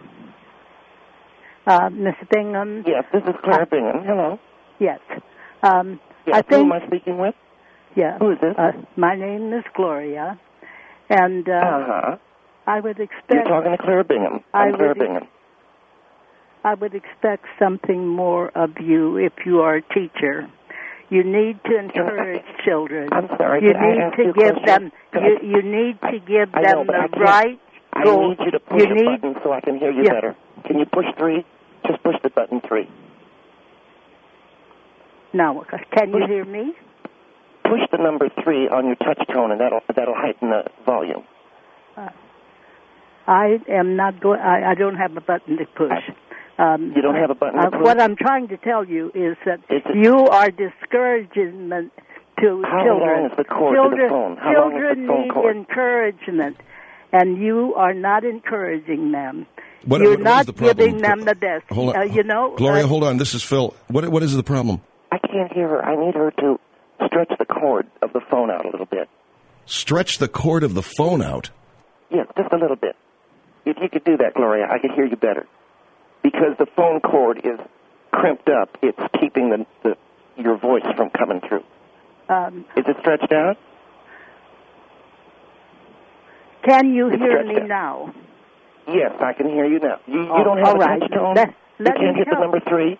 hello. Miss Bingham. Yes, this is Clara Bingham. Hello. Yes. Yes, who am I speaking with? Yeah. Who is this? My name is Gloria, and I would expect... You're talking to Clara Bingham. I'm Clara Bingham. I would expect something more of you if you are a teacher. You need to encourage children. I'm sorry. You need to give them. You need to give them the right goal. I need you to push a button so I can hear you better. Can you push 3? Just push the button 3. No, can you hear me? Push the number 3 on your touch tone, and that'll heighten the volume. I am not going. I don't have a button to push. You don't have a button to push? What I'm trying to tell you is that you are discouraging to How children. Long is the cord children to the phone? How children long is the phone need cord? encouragement, and you are not encouraging them. What You're is not the problem? giving them the best. Hold on. You know, Gloria, hold on. This is Phil. What is the problem? I can't hear her. I need her to stretch the cord of the phone out a little bit. Stretch the cord of the phone out? Yeah, just a little bit. If you could do that, Gloria, I could hear you better. Because the phone cord is crimped up, it's keeping your voice from coming through. Is it stretched out? Can you hear me now? Yes, I can hear you now. You don't have all a right. touch tone? You Let can't me hit the help. number 3?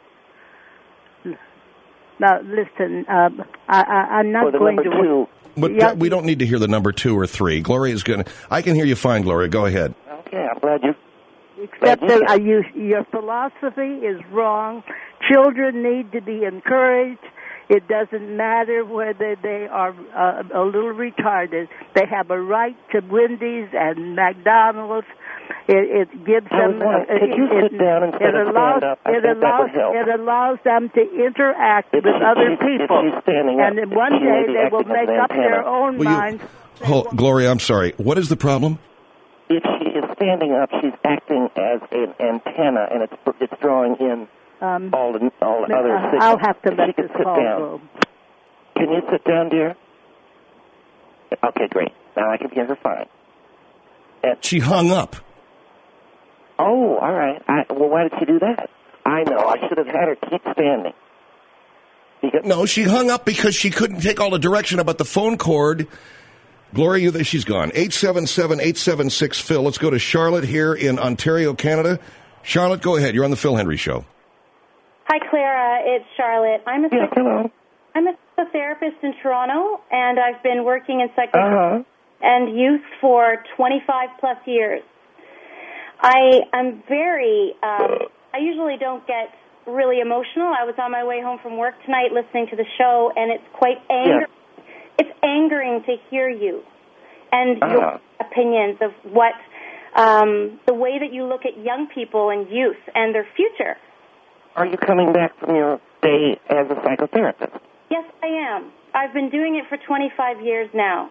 Now, listen, I'm not Or the going number to... 2? But we don't need to hear the number 2 or 3. Gloria's going to... I can hear you fine, Gloria. Go ahead. Okay, I'm glad you... Except that your philosophy is wrong. Children need to be encouraged. It doesn't matter whether they are a little retarded. They have a right to Wendy's and McDonald's. It gives them... Could you sit down instead of stand up? I think that would help. It allows them to interact with other people. If she's standing up, And one day they will make up their own minds. Gloria, I'm sorry. What is the problem? If she is standing up, she's acting as an antenna, and it's drawing in all the other signals. I'll have to let she this could sit call down. go. Can you sit down, dear? Okay, great. Now I can hear her fine. She hung up. Oh, all right. Well, why did she do that? I know. I should have had her keep standing. No, she hung up because she couldn't take all the direction about the phone cord. Gloria, she's gone. 877-876-PHIL. Let's go to Charlotte here in Ontario, Canada. Charlotte, go ahead. You're on the Phil Hendry Show. Hi, Clara. It's Charlotte. Hello. I'm a therapist in Toronto, and I've been working in psychotherapy and youth for 25-plus years. I'm very... I usually don't get really emotional. I was on my way home from work tonight listening to the show, and it's quite angry. It's angering to hear you and your opinions of what the way that you look at young people and youth and their future. Are you coming back from your day as a psychotherapist? Yes, I am. I've been doing it for 25 years now.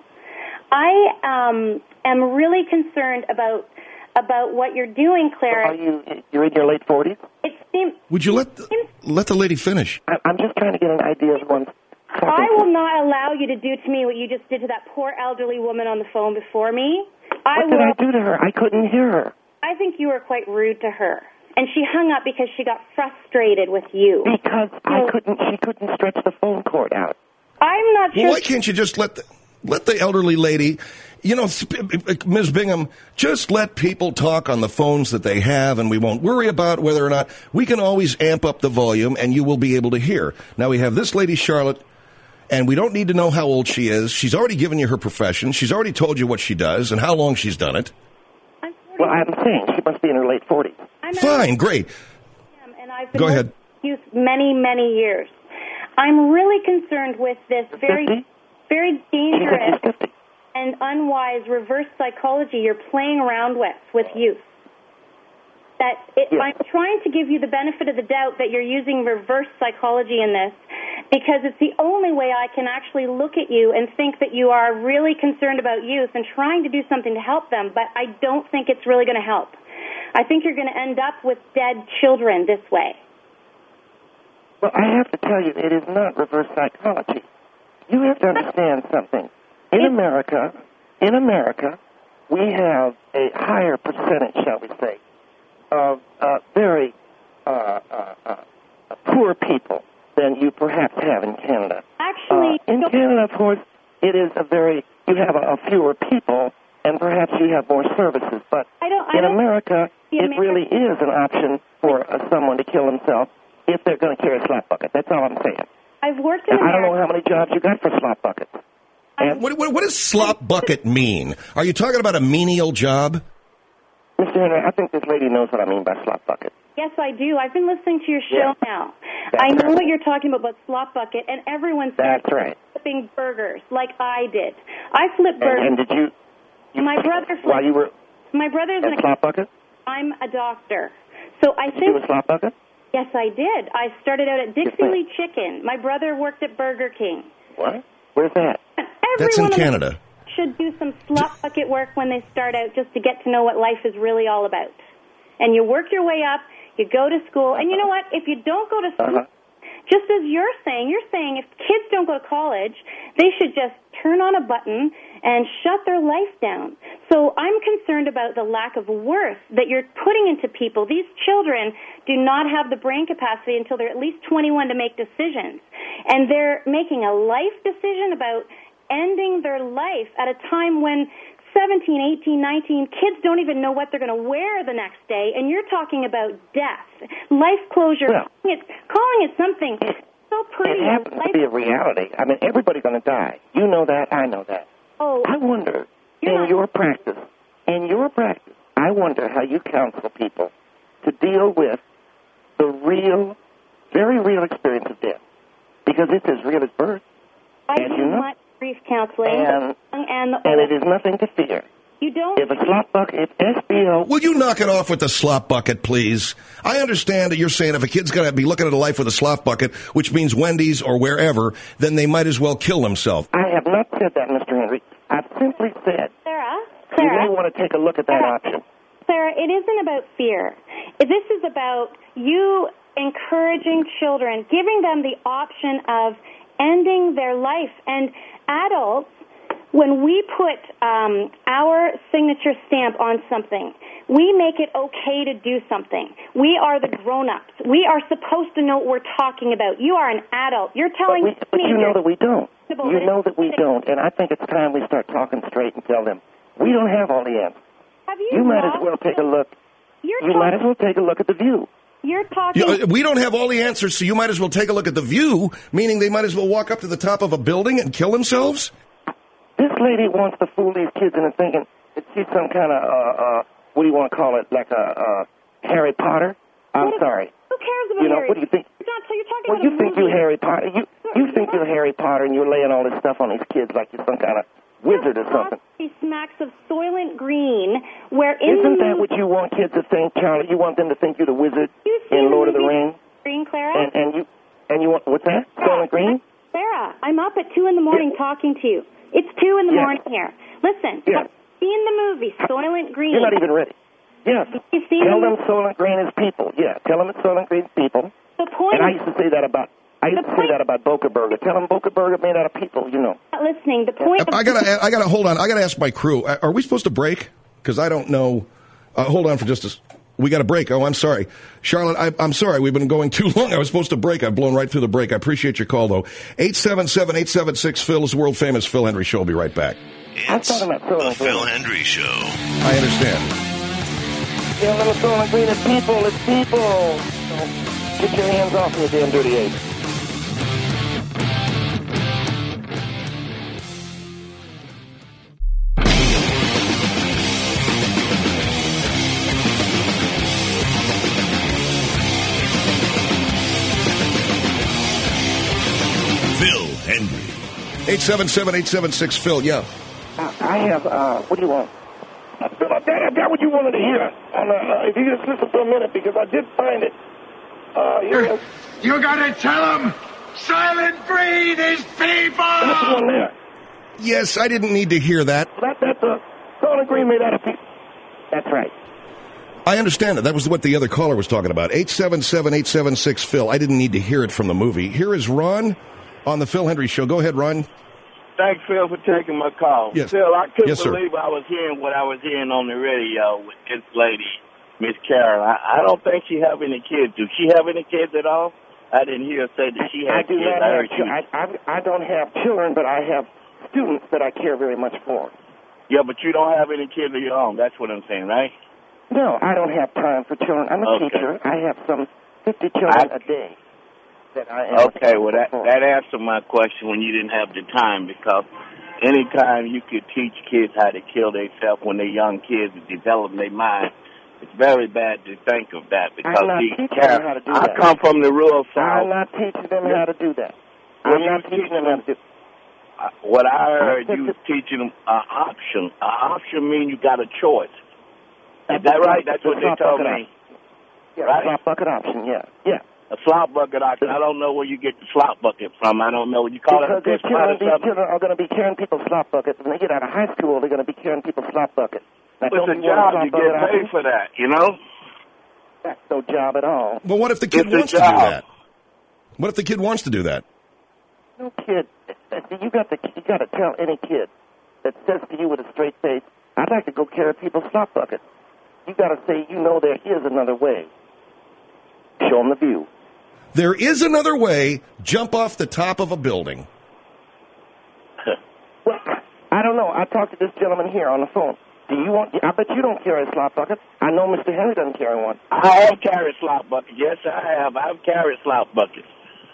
I am really concerned about what you're doing, Clara. You're in your late 40s? It seems. Would you let the lady finish? I'm just trying to get an idea of one. I will not allow you to do to me what you just did to that poor elderly woman on the phone before me. What did I do to her? I couldn't hear her. I think you were quite rude to her. And she hung up because she got frustrated with you. Because she couldn't stretch the phone cord out. I'm not sure. Well, why can't you just let the elderly lady, Ms. Bingham, just let people talk on the phones that they have, and we won't worry about whether or not we can always amp up the volume, and you will be able to hear. Now we have this lady, Charlotte, and we don't need to know how old she is. She's already given you her profession. She's already told you what she does and how long she's done it. Well, I'm saying she must be in her late 40s. Fine, great. And I've been Go ahead. youth many, many years. I'm really concerned with this very, very dangerous and unwise reverse psychology you're playing around with youth. I'm trying to give you the benefit of the doubt that you're using reverse psychology in this because it's the only way I can actually look at you and think that you are really concerned about youth and trying to do something to help them, but I don't think it's really going to help. I think you're going to end up with dead children this way. Well, I have to tell you, it is not reverse psychology. You have to understand something. In America, we have a higher percentage, shall we say, of very poor people than you perhaps have in Canada. Actually, in Canada, of course, it is you have a fewer people, and perhaps you have more services. But in America, it really is an option for someone to kill himself if they're going to carry a slop bucket. That's all I'm saying. I've worked in I don't know how many jobs you got for slop buckets. What does slop bucket mean? Are you talking about a menial job? Mr. Henry, I think this lady knows what I mean by slop bucket. Yes, I do. I've been listening to your show now. I know what you're talking about slop bucket, and everyone's flipping burgers like I did. I flipped burgers. And did you my brother flipped. While you were my brother's at slop bucket? I'm a doctor. So I think... Did you do a slop bucket? Yes, I did. I started out at Dixie Lee Chicken. My brother worked at Burger King. What? Where's that? That's in Canada. should do some slot bucket work when they start out just to get to know what life is really all about. And you work your way up, you go to school, and you know what? If you don't go to school, just as you're saying if kids don't go to college, they should just turn on a button and shut their life down. So I'm concerned about the lack of worth that you're putting into people. These children do not have the brain capacity until they're at least 21 to make decisions. And they're making a life decision about ending their life at a time when 17, 18, 19 kids don't even know what they're going to wear the next day, and you're talking about death, life closure, calling it something so pretty. It happens to be a reality. I mean, everybody's going to die. You know that. I know that. Oh, I wonder, in your practice, I wonder how you counsel people to deal with the real, very real experience of death, because it's as real as birth. I do much grief counseling, and it is nothing to fear. You don't. If a slop bucket, if SBO. Will you knock it off with the slop bucket, please? I understand that you're saying if a kid's going to be looking at a life with a slop bucket, which means Wendy's or wherever, then they might as well kill themselves. I have not said that, Mr. Henry. I've simply said you may want to take a look at that option. Sarah, it isn't about fear. This is about you encouraging children, giving them the option of ending their life. And adults, when we put our signature stamp on something, we make it okay to do something. We are the grown-ups. We are supposed to know what we're talking about. You are an adult. You're telling me. But you know that we don't. You know that we don't. And I think it's time we start talking straight and tell them, we don't have all the answers. You might as well take a look. You might as well take a look at The View. You're talking. We don't have all the answers, so you might as well take a look at The View, meaning they might as well walk up to the top of a building and kill themselves? This lady wants to fool these kids into thinking that she's some kind of, what do you want to call it, like a Harry Potter? I'm sorry. Who cares about Harry Potter? What do you think? You're you think you're Harry Potter. You think you're Harry Potter, and you're laying all this stuff on these kids like you're some kind of wizard or something. These smacks of Soylent Green, where Isn't that what you want kids to think, Charlie? You want them to think you're the wizard in Lord of the Rings? Green, Clara? And you want, what's that? Soylent Green? Sarah, I'm up at 2 in the morning talking to you. It's 2 in the morning here. Listen, have you seen the movie Soylent Green? You're not even ready. Yes. Tell them Soylent Green is people. Yeah, tell them it's Soylent Green people. The point. And I used to say that about Boca Burger. Tell them Boca Burger made out of people, you know. Not listening. The point. I gotta hold on. I gotta ask my crew. Are we supposed to break? Because I don't know. Hold on for just a. We got to break. Oh, I'm sorry. Charlotte, I'm sorry. We've been going too long. I was supposed to break. I've blown right through the break. I appreciate your call, though. 877-876-PHIL is the world-famous Phil Hendry Show. We'll be right back. It's the Phil Hendry Show. I understand. Yeah, little Soylent Green is people. It's people. So get your hands off me, you damn dirty ape. Phil Hendry. 877-876-PHIL, yeah. I have, what do you want? That what you wanted to hear. If you just listen for a minute, because I did find it. You gotta tell them Soylent Green is people! That's the one there. Yes, I didn't need to hear that. That's Soylent Green made out of people. That's right. I understand that. That was what the other caller was talking about. 877-876-PHIL. I didn't need to hear it from the movie. Here is Ron on the Phil Hendry Show. Go ahead, Ron. Thanks, Phil, for taking my call. Yes. Phil, I couldn't Yes, sir. believe I was hearing what I was hearing on the radio with this lady, Miss Carol. I don't think she have any kids. Do she have any kids at all? I didn't hear her say that she I had do kids. not I have heard you. I don't have children, but I have students that I care very much for. Yeah, but you don't have any kids of your own. That's what I'm saying, right? No, I don't have time for children. I'm a teacher. I have some 50 children a day. That I am Okay, well, that answered my question when you didn't have the time, because anytime you could teach kids how to kill themselves when they're young kids and develop their mind, it's very bad to think of that, because I'm not teaching them how to do that. I come from the rural South. I'm not teaching them how to do that. I'm not teaching them how to do that. What I heard, you was teaching them an option. An option means you got a choice. Is that right? That's what they told me. Yeah, right? slop bucket option, yeah. A slop bucket auction. I don't know where you get the slop bucket from. I don't know. You call it a fish pot or These something? children are going to be carrying people's slop buckets. When they get out of high school, they're going to be carrying people's slop buckets. Now, It's a job. You get paid for that, you know? That's no job at all. But what if the kid It's a wants to do job. that? What if the kid wants to do that? No kid. You got to tell any kid that says to you with a straight face, "I'd like to go carry people's slop buckets." You got to say, there is another way. Show them the view. There is another way. Jump off the top of a building. Well, I don't know. I talked to this gentleman here on the phone. I bet you don't carry a slop bucket. I know Mr. Henry doesn't carry one. I have carried slop buckets. Yes, I have. I've carried slop buckets.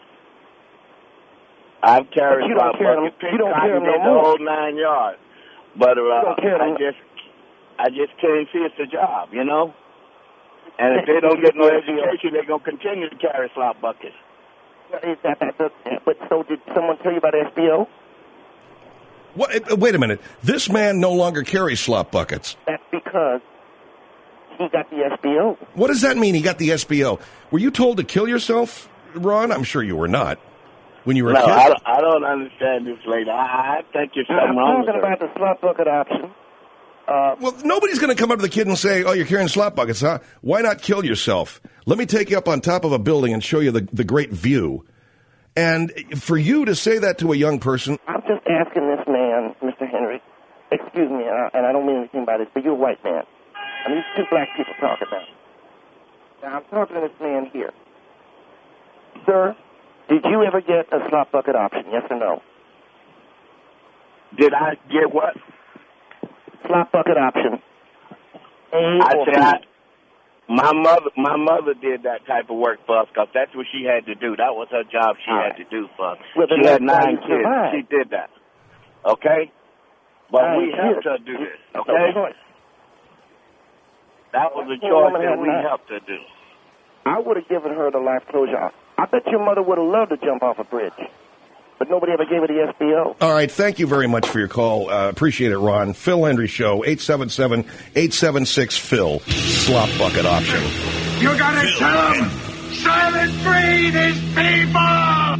I've carried You slop don't carry buckets. them. You don't carry them no the more. whole 9 yards. But don't carry them. I just can't see it's a job, you know? And if they don't get no education, they're going to continue to carry slop buckets. But so did someone tell you about SBO? What? Wait a minute. This man no longer carries slop buckets. That's because he got the SBO. What does that mean, he got the SBO? Were you told to kill yourself, Ron? I'm sure you were not. When you were a kid? I don't understand this lady. I think there's something wrong with I'm talking about the slop bucket option. Well, nobody's going to come up to the kid and say, "Oh, you're carrying slop buckets, huh? Why not kill yourself? Let me take you up on top of a building and show you the great view." And for you to say that to a young person... I'm just asking this man, Mr. Henry, excuse me, and I don't mean anything by this, but you're a white man. I mean, these two black people talking now. Now, I'm talking to this man here. Sir, did you ever get a slop bucket option, yes or no? Did I get what? Slop bucket option. My mother did that type of work for us because that's what she had to do. That was her job she had to do for us. Well, she had 9 kids. She did that. Okay? But we helped her do this. Okay? That was a choice that we helped her do. I would have given her the life closure. I bet your mother would have loved to jump off a bridge. But nobody ever gave her the SBO. All right, thank you very much for your call. Appreciate it, Ron. Phil Hendrie Show, 877-876-PHIL, slop bucket option. You gotta tell them, silent breed is people!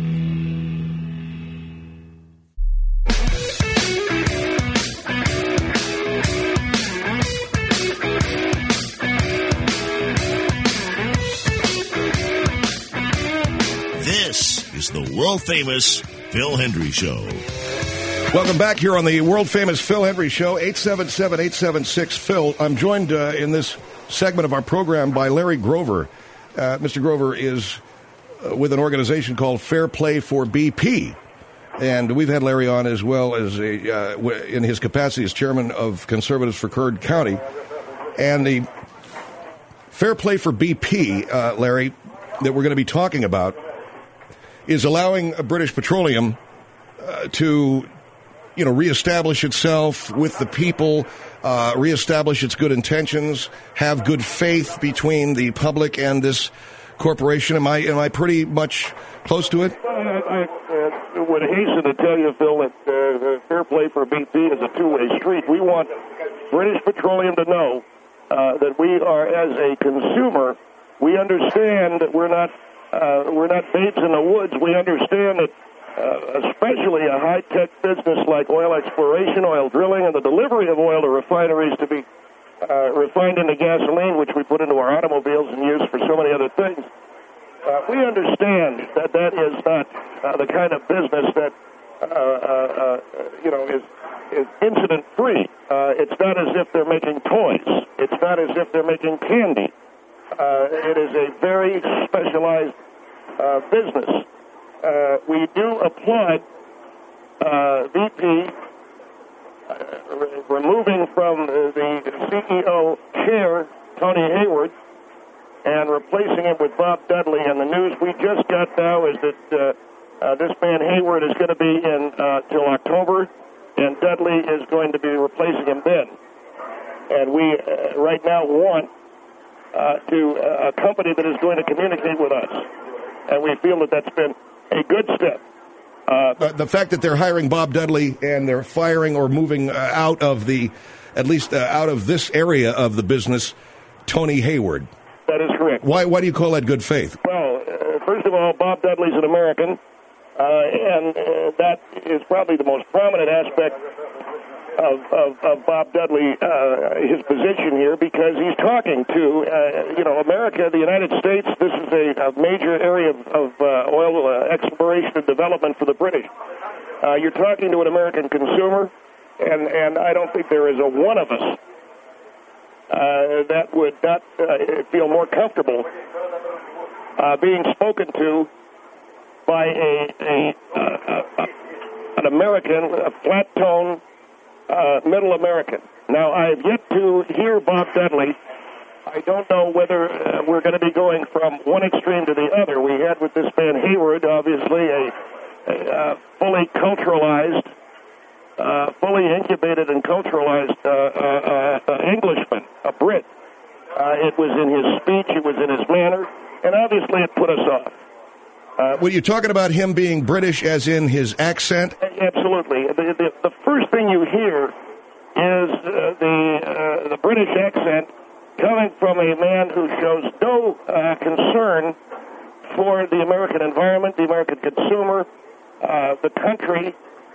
This is the world-famous Phil Hendrie Show. Welcome back here on the world-famous Phil Hendrie Show, 877-876-PHIL. I'm joined in this segment of our program by Larry Grover. Mr. Grover is with an organization called Fair Play for BP. And we've had Larry on as well as in his capacity as chairman of Conservatives for Kern County. And the Fair Play for BP, Larry, that we're going to be talking about is allowing British Petroleum to, reestablish itself with the people, reestablish its good intentions, have good faith between the public and this corporation. Am I pretty much close to it? I would hasten to tell you, Phil, that Fair Play for BP is a two-way street. We want British Petroleum to know that we are, as a consumer, we understand that we're not babes in the woods. We understand that especially a high-tech business like oil exploration, oil drilling, and the delivery of oil to refineries to be refined into gasoline, which we put into our automobiles and use for so many other things. We understand that that is not the kind of business that is incident-free. It's not as if they're making toys. It's not as if they're making candy. It is a very specialized business. We do applaud VP removing from the CEO chair, Tony Hayward, and replacing him with Bob Dudley. And the news we just got now is that this man Hayward is going to be in till October, and Dudley is going to be replacing him then. And we right now want to a company that is going to communicate with us. And we feel that that's been a good step. The fact that they're hiring Bob Dudley and they're firing or moving out of at least out of this area of the business, Tony Hayward. That is correct. Why do you call that good faith? Well, all, Bob Dudley's an American, and that is probably the most prominent aspect of Bob Dudley, his position here, because he's talking to, America, the United States. This is a major area of oil exploration and development for the British. You're talking to an American consumer, and I don't think there is a one of us that would not feel more comfortable being spoken to by an American, a flat-tone, middle American. Now, I've yet to hear Bob Dudley. I don't know whether we're going to be going from one extreme to the other. We had with this man Hayward, obviously, a fully culturalized, fully incubated and culturalized Englishman, a Brit. It was in his speech, it was in his manner, and obviously it put us off. Were you talking about him being British as in his accent? Absolutely. The first thing you hear is the British accent coming from a man who shows no concern for the American environment, the American consumer, the country,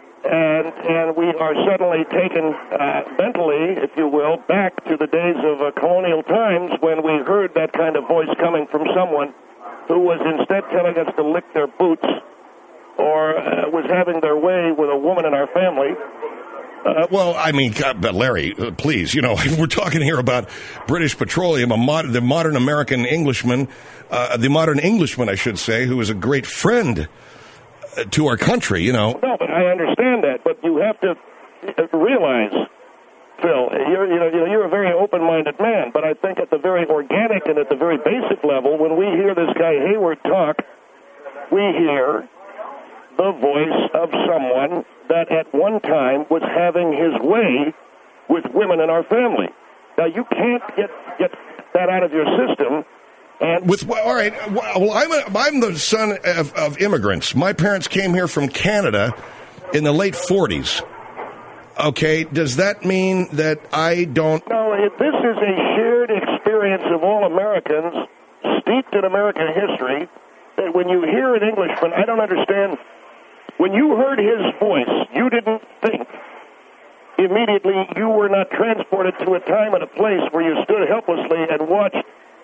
and we are suddenly taken mentally, if you will, back to the days of colonial times when we heard that kind of voice coming from someone who was instead telling us to lick their boots or was having their way with a woman in our family. Well, I mean, but Larry, please, we're talking here about British Petroleum, the modern American Englishman, the modern Englishman, I should say, who is a great friend to our country, No, but I understand that, but you have to realize, Phil, you're a very open-minded man, but I think at the very organic and at the very basic level, when we hear this guy Hayward talk, we hear the voice of someone that at one time was having his way with women in our family. Now, you can't get that out of your system. And all right, well, I'm the son of immigrants. My parents came here from Canada in the late 40s. Okay, does that mean that I don't... No, this is a shared experience of all Americans, steeped in American history, that when you hear an Englishman, I don't understand... When you heard his voice, you didn't think immediately, you were not transported to a time and a place where you stood helplessly and watched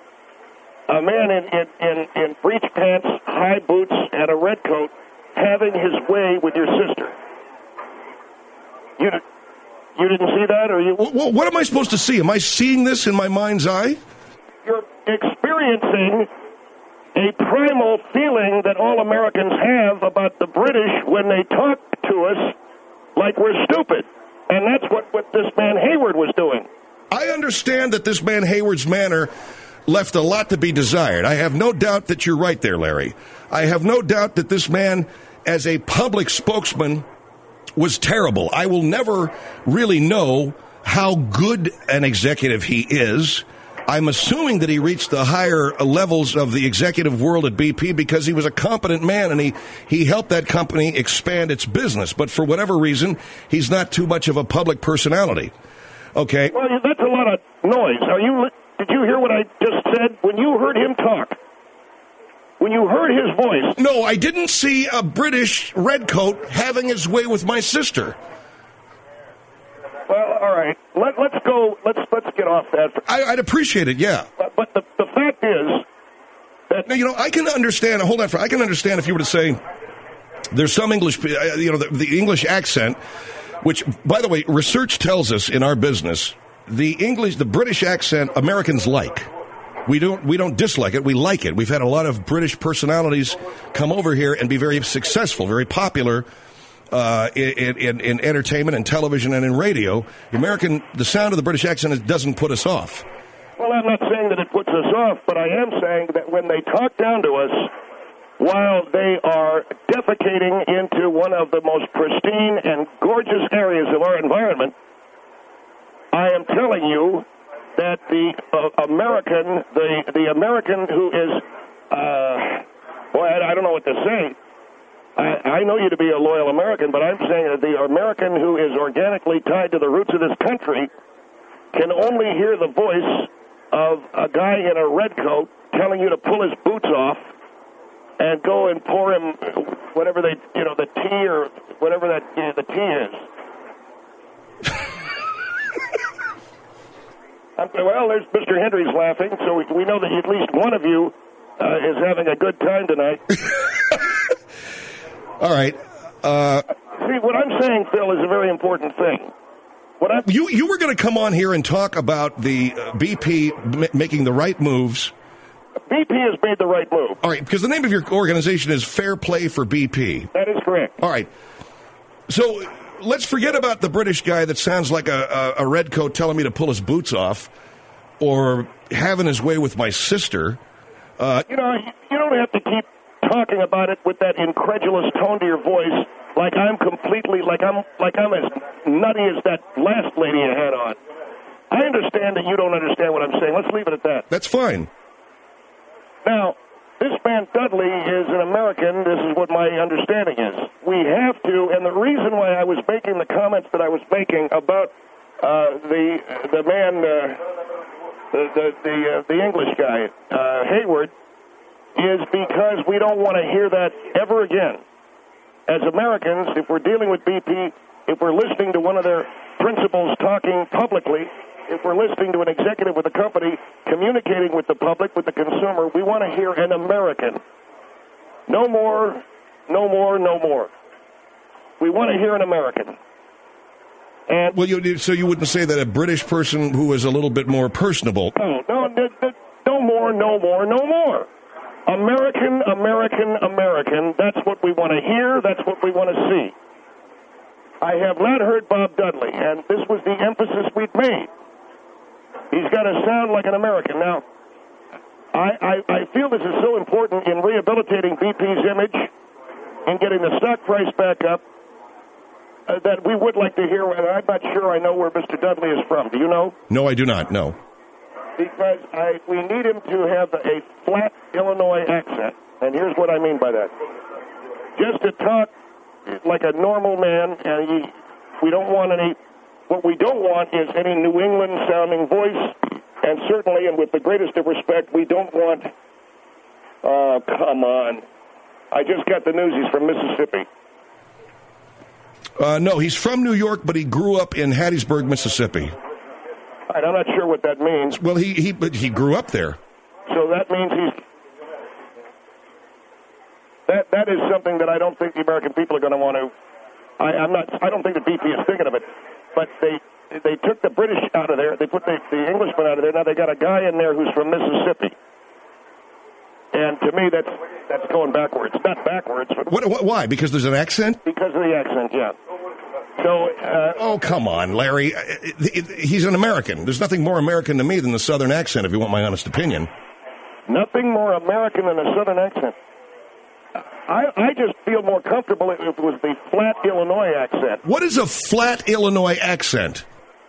a man in breech pants, high boots, and a red coat having his way with your sister. You didn't see that, or you? Well, what am I supposed to see? Am I seeing this in my mind's eye? You're experiencing a primal feeling that all Americans have about the British when they talk to us like we're stupid. And that's what this man Hayward was doing. I understand that this man Hayward's manner left a lot to be desired. I have no doubt that you're right there, Larry. I have no doubt that this man, as a public spokesman, was terrible. I will never really know how good an executive he is. I'm assuming that he reached the higher levels of the executive world at BP because he was a competent man and he helped that company expand its business. But for whatever reason, he's not too much of a public personality. Okay. Well, that's a lot of noise. Did you hear what I just said? When you heard him talk, when you heard his voice... No, I didn't see a British redcoat having his way with my sister. Well, all right. Let's go. Let's get off that. I'd appreciate it, yeah. But the fact is that... Now, I can understand... Hold on. I can understand if you were to say there's some English... the English accent, which, by the way, research tells us in our business, the British accent, Americans like. We don't dislike it. We like it. We've had a lot of British personalities come over here and be very successful, very popular in entertainment and television and in radio. The sound of the British accent doesn't put us off. Well, I'm not saying that it puts us off, but I am saying that when they talk down to us, while they are defecating into one of the most pristine and gorgeous areas of our environment, I am telling you that the American who is, I don't know what to say. I know you to be a loyal American, but I'm saying that the American who is organically tied to the roots of this country can only hear the voice of a guy in a red coat telling you to pull his boots off and go and pour him whatever the tea or whatever the tea is. Well, there's Mr. Hendry's laughing, so we know that at least one of you is having a good time tonight. All right. See, what I'm saying, Phil, is a very important thing. You were going to come on here and talk about the BP making the right moves. BP has made the right move. All right, because the name of your organization is Fair Play for BP. That is correct. All right. So let's forget about the British guy that sounds like a redcoat telling me to pull his boots off or having his way with my sister. You don't have to keep talking about it with that incredulous tone to your voice like I'm as nutty as that last lady you had on. I understand that you don't understand what I'm saying. Let's leave it at that. That's fine. Now, this man Dudley is an American. This is what my understanding is. We have to, and the reason why I was making the comments that I was making about the man, the English guy, Hayward, is because we don't want to hear that ever again. As Americans, if we're dealing with BP, if we're listening to one of their principals talking publicly, if we're listening to an executive with a company communicating with the public, with the consumer, we want to hear an American. No more, no more, no more. We want to hear an American. And well, so you wouldn't say that a British person who is a little bit more personable. No more, no more, no more. American, American, American. That's what we want to hear. That's what we want to see. I have not heard Bob Dudley, and this was the emphasis we'd made. He's got to sound like an American. Now, I feel this is so important in rehabilitating BP's image and getting the stock price back up that we would like to hear, and I'm not sure I know where Mr. Dudley is from. Do you know? No, I do not, no. Because we need him to have a flat Illinois accent, and here's what I mean by that. Just to talk like a normal man, and we don't want any... What we don't want is any New England-sounding voice, and certainly, and with the greatest of respect, we don't want... come on. I just got the news he's from Mississippi. No, he's from New York, but he grew up in Hattiesburg, Mississippi. I'm not sure what that means. Well, but he grew up there. So that means that is something that I don't think the American people are going to want to... I don't think the BP is thinking of it. But they took the British out of there. They put the Englishman out of there. Now they got a guy in there who's from Mississippi. And to me, that's going backwards. Not backwards. But why? Because there's an accent? Because of the accent, yeah. So. Oh, come on, Larry. He's an American. There's nothing more American to me than the Southern accent, if you want my honest opinion. Nothing more American than a Southern accent. I just feel more comfortable if it was the flat Illinois accent. What is a flat Illinois accent?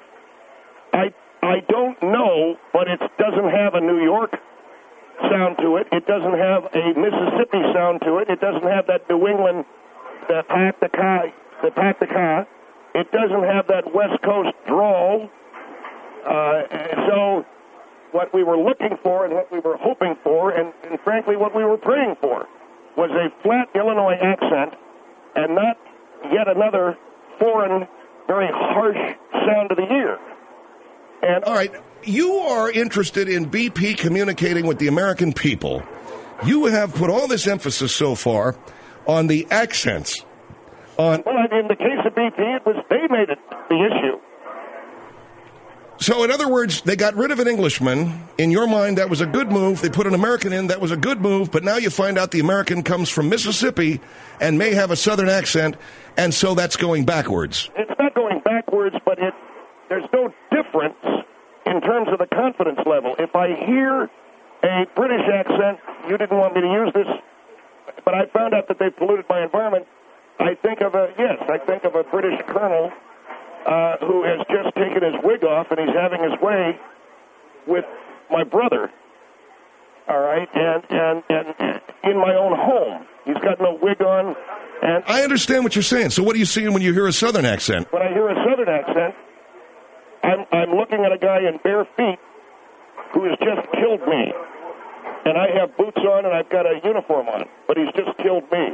I don't know, but it doesn't have a New York sound to it. It doesn't have a Mississippi sound to it. It doesn't have that New England, the pack the car. It doesn't have that West Coast drawl. So what we were looking for and what we were hoping for and frankly what we were praying for was a flat Illinois accent and not yet another foreign, very harsh sound of the ear. And all right, you are interested in BP communicating with the American people. You have put all this emphasis so far on the accents. Well, in the case of BP, they made it the issue. So, in other words, they got rid of an Englishman. In your mind, that was a good move. They put an American in. That was a good move. But now you find out the American comes from Mississippi and may have a Southern accent, and so that's going backwards. It's not going backwards, but there's no difference in terms of the confidence level. If I hear a British accent, you didn't want me to use this, but I found out that they polluted my environment. I think of a British colonel who has just taken his wig off and he's having his way with my brother. All right, and in my own home, he's got no wig on. And I understand what you're saying. So, what are you seeing when you hear a Southern accent? When I hear a Southern accent, I'm looking at a guy in bare feet who has just killed me. and I have boots on and I've got a uniform on, but he's just killed me.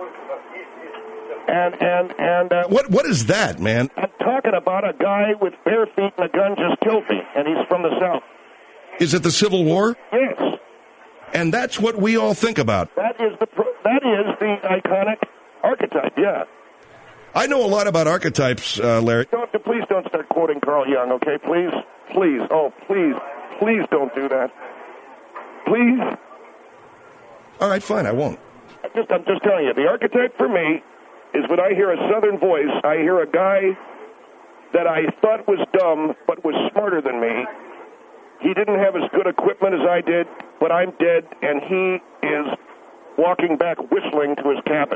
What is that, man? I'm talking about a guy with bare feet and a gun just killed me, and he's from the South. Is it the Civil War? Yes. And that's what we all think about. That is the iconic archetype, yeah. I know a lot about archetypes, Larry. Please don't start quoting Carl Jung, okay? Please. Oh, please don't do that. Please. All right, fine, I won't. I'm just telling you, the archetype for me is when I hear a Southern voice, I hear a guy that I thought was dumb but was smarter than me. He didn't have as good equipment as I did, but I'm dead, and he is walking back whistling to his cabin.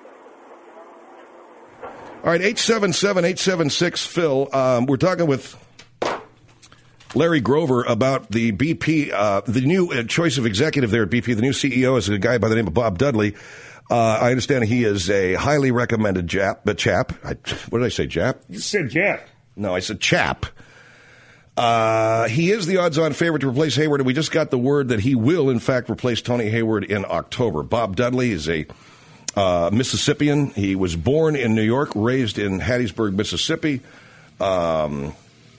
All right, 877-876-PHIL. We're talking with Larry Grover about the BP, the new choice of executive there at BP. The new CEO is a guy by the name of Bob Dudley. I understand he is a highly recommended chap. What did I say, Jap? You said Jap. No, I said chap. He is the odds-on favorite to replace Hayward, and we just got the word that he will, in fact, replace Tony Hayward in October. Bob Dudley is a Mississippian. He was born in New York, raised in Hattiesburg, Mississippi. And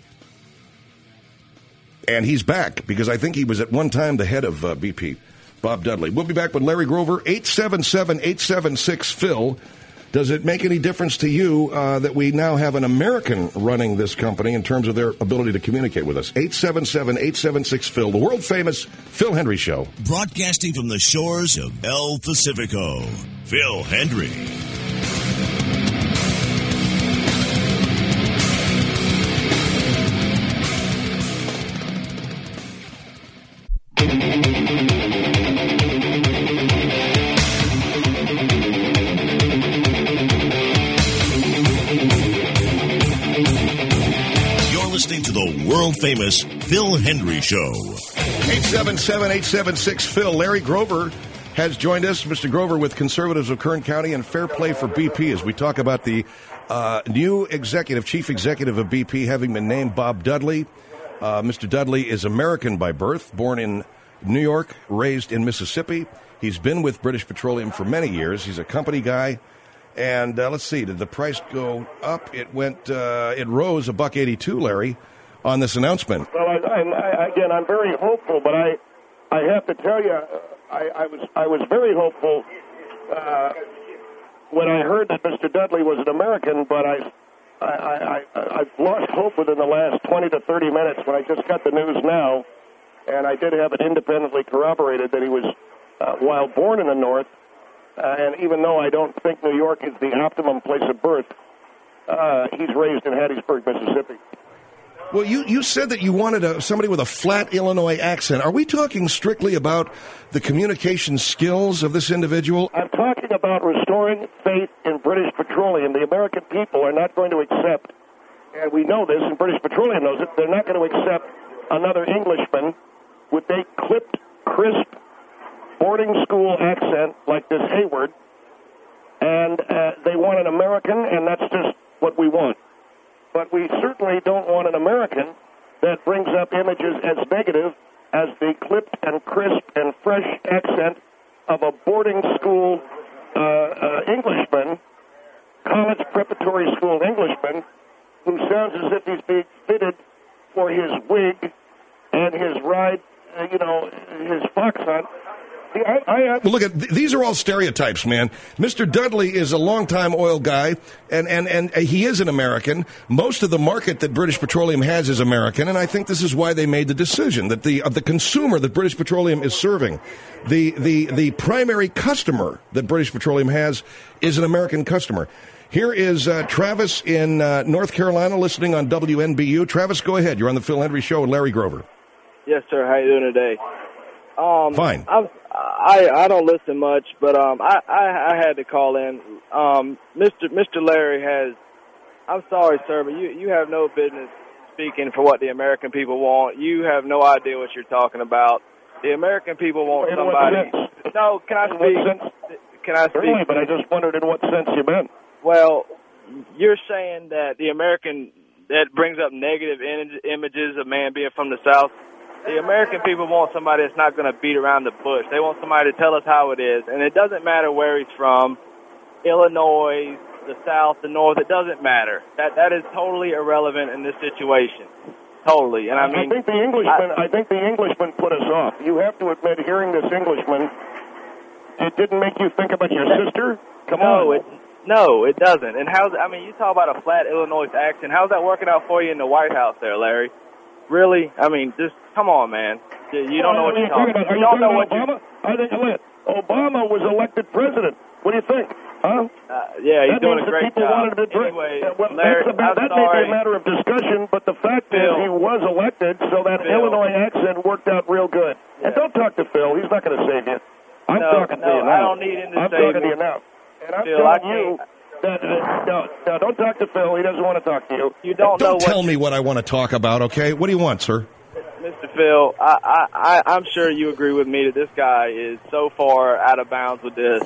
he's back because I think he was at one time the head of BP, Bob Dudley. We'll be back with Larry Grover, 877-876-PHIL. Does it make any difference to you that we now have an American running this company in terms of their ability to communicate with us? 877-876-PHIL, the world-famous Phil Hendry Show. Broadcasting from the shores of El Pacifico, Phil Hendry. Listening to the world-famous Phil Hendry Show. 877-876-PHIL. Larry Grover has joined us. Mr. Grover with Conservatives of Kern County and Fair Play for BP as we talk about the new chief executive of BP having been named Bob Dudley. Mr. Dudley is American by birth, born in New York, raised in Mississippi. He's been with British Petroleum for many years. He's a company guy. And let's see, did the price go up? It rose $1.82, Larry, on this announcement. Well, I'm very hopeful, but I have to tell you, I was very hopeful when I heard that Mr. Dudley was an American, but I've lost hope within the last 20 to 30 minutes when I just got the news now, and I did have it independently corroborated that he was, while born in the North, and even though I don't think New York is the optimum place of birth, he's raised in Hattiesburg, Mississippi. Well, you said that you wanted somebody with a flat Illinois accent. Are we talking strictly about the communication skills of this individual? I'm talking about restoring faith in British Petroleum. The American people are not going to accept, and we know this, and British Petroleum knows it, they're not going to accept another Englishman with a clipped, crisp, boarding school accent like this Hayward, and they want an American, and that's just what we want. But we certainly don't want an American that brings up images as negative as the clipped and crisp and fresh accent of a boarding school Englishman, college preparatory school Englishman, who sounds as if he's being fitted for his wig and his ride, his fox hunt. Well, look these are all stereotypes, man. Mr. Dudley is a longtime oil guy, and he is an American. Most of the market that British Petroleum has is American, and I think this is why they made the decision that the consumer that British Petroleum is serving, the primary customer that British Petroleum has is an American customer. Here is Travis in North Carolina listening on WNBU. Travis, go ahead. You're on the Phil Hendry Show with Larry Grover. Yes, sir. How you doing today? Fine. I don't listen much, but I had to call in. Mr. Larry has. I'm sorry, sir, but you have no business speaking for what the American people want. You have no idea what you're talking about. The American people want somebody. No, can I speak? Can I speak? Certainly, but I just wondered in what sense you meant. Well, you're saying that the American that brings up negative images of man being from the South. The American people want somebody that's not going to beat around the bush. They want somebody to tell us how it is, and it doesn't matter where he's from, Illinois, the South, the North. It doesn't matter. That is totally irrelevant in this situation. Totally. And I mean, I think the Englishman put us off. You have to admit, hearing this Englishman, it didn't make you think about your sister? Come on. No, it doesn't. And you talk about a flat Illinois accent. How's that working out for you in the White House there, Larry? Really? I mean, just come on, man. You don't know what you're talking about. Are you talking about Obama? I think Obama was elected president. What do you think? Huh? Yeah, he's doing a great job. Anyway, Larry, that may be a matter of discussion, but the fact is he was elected, so that Illinois accent worked out real good. Yeah. And don't talk to Phil. He's not going to save you. I'm talking to you now. I don't need him to save I'm talking to you now. And I'm telling you that, no, don't talk to Phil. He doesn't want to talk to you. You don't tell me what I want to talk about, okay? What do you want, sir? Mr. Phil, I'm sure you agree with me that this guy is so far out of bounds with this.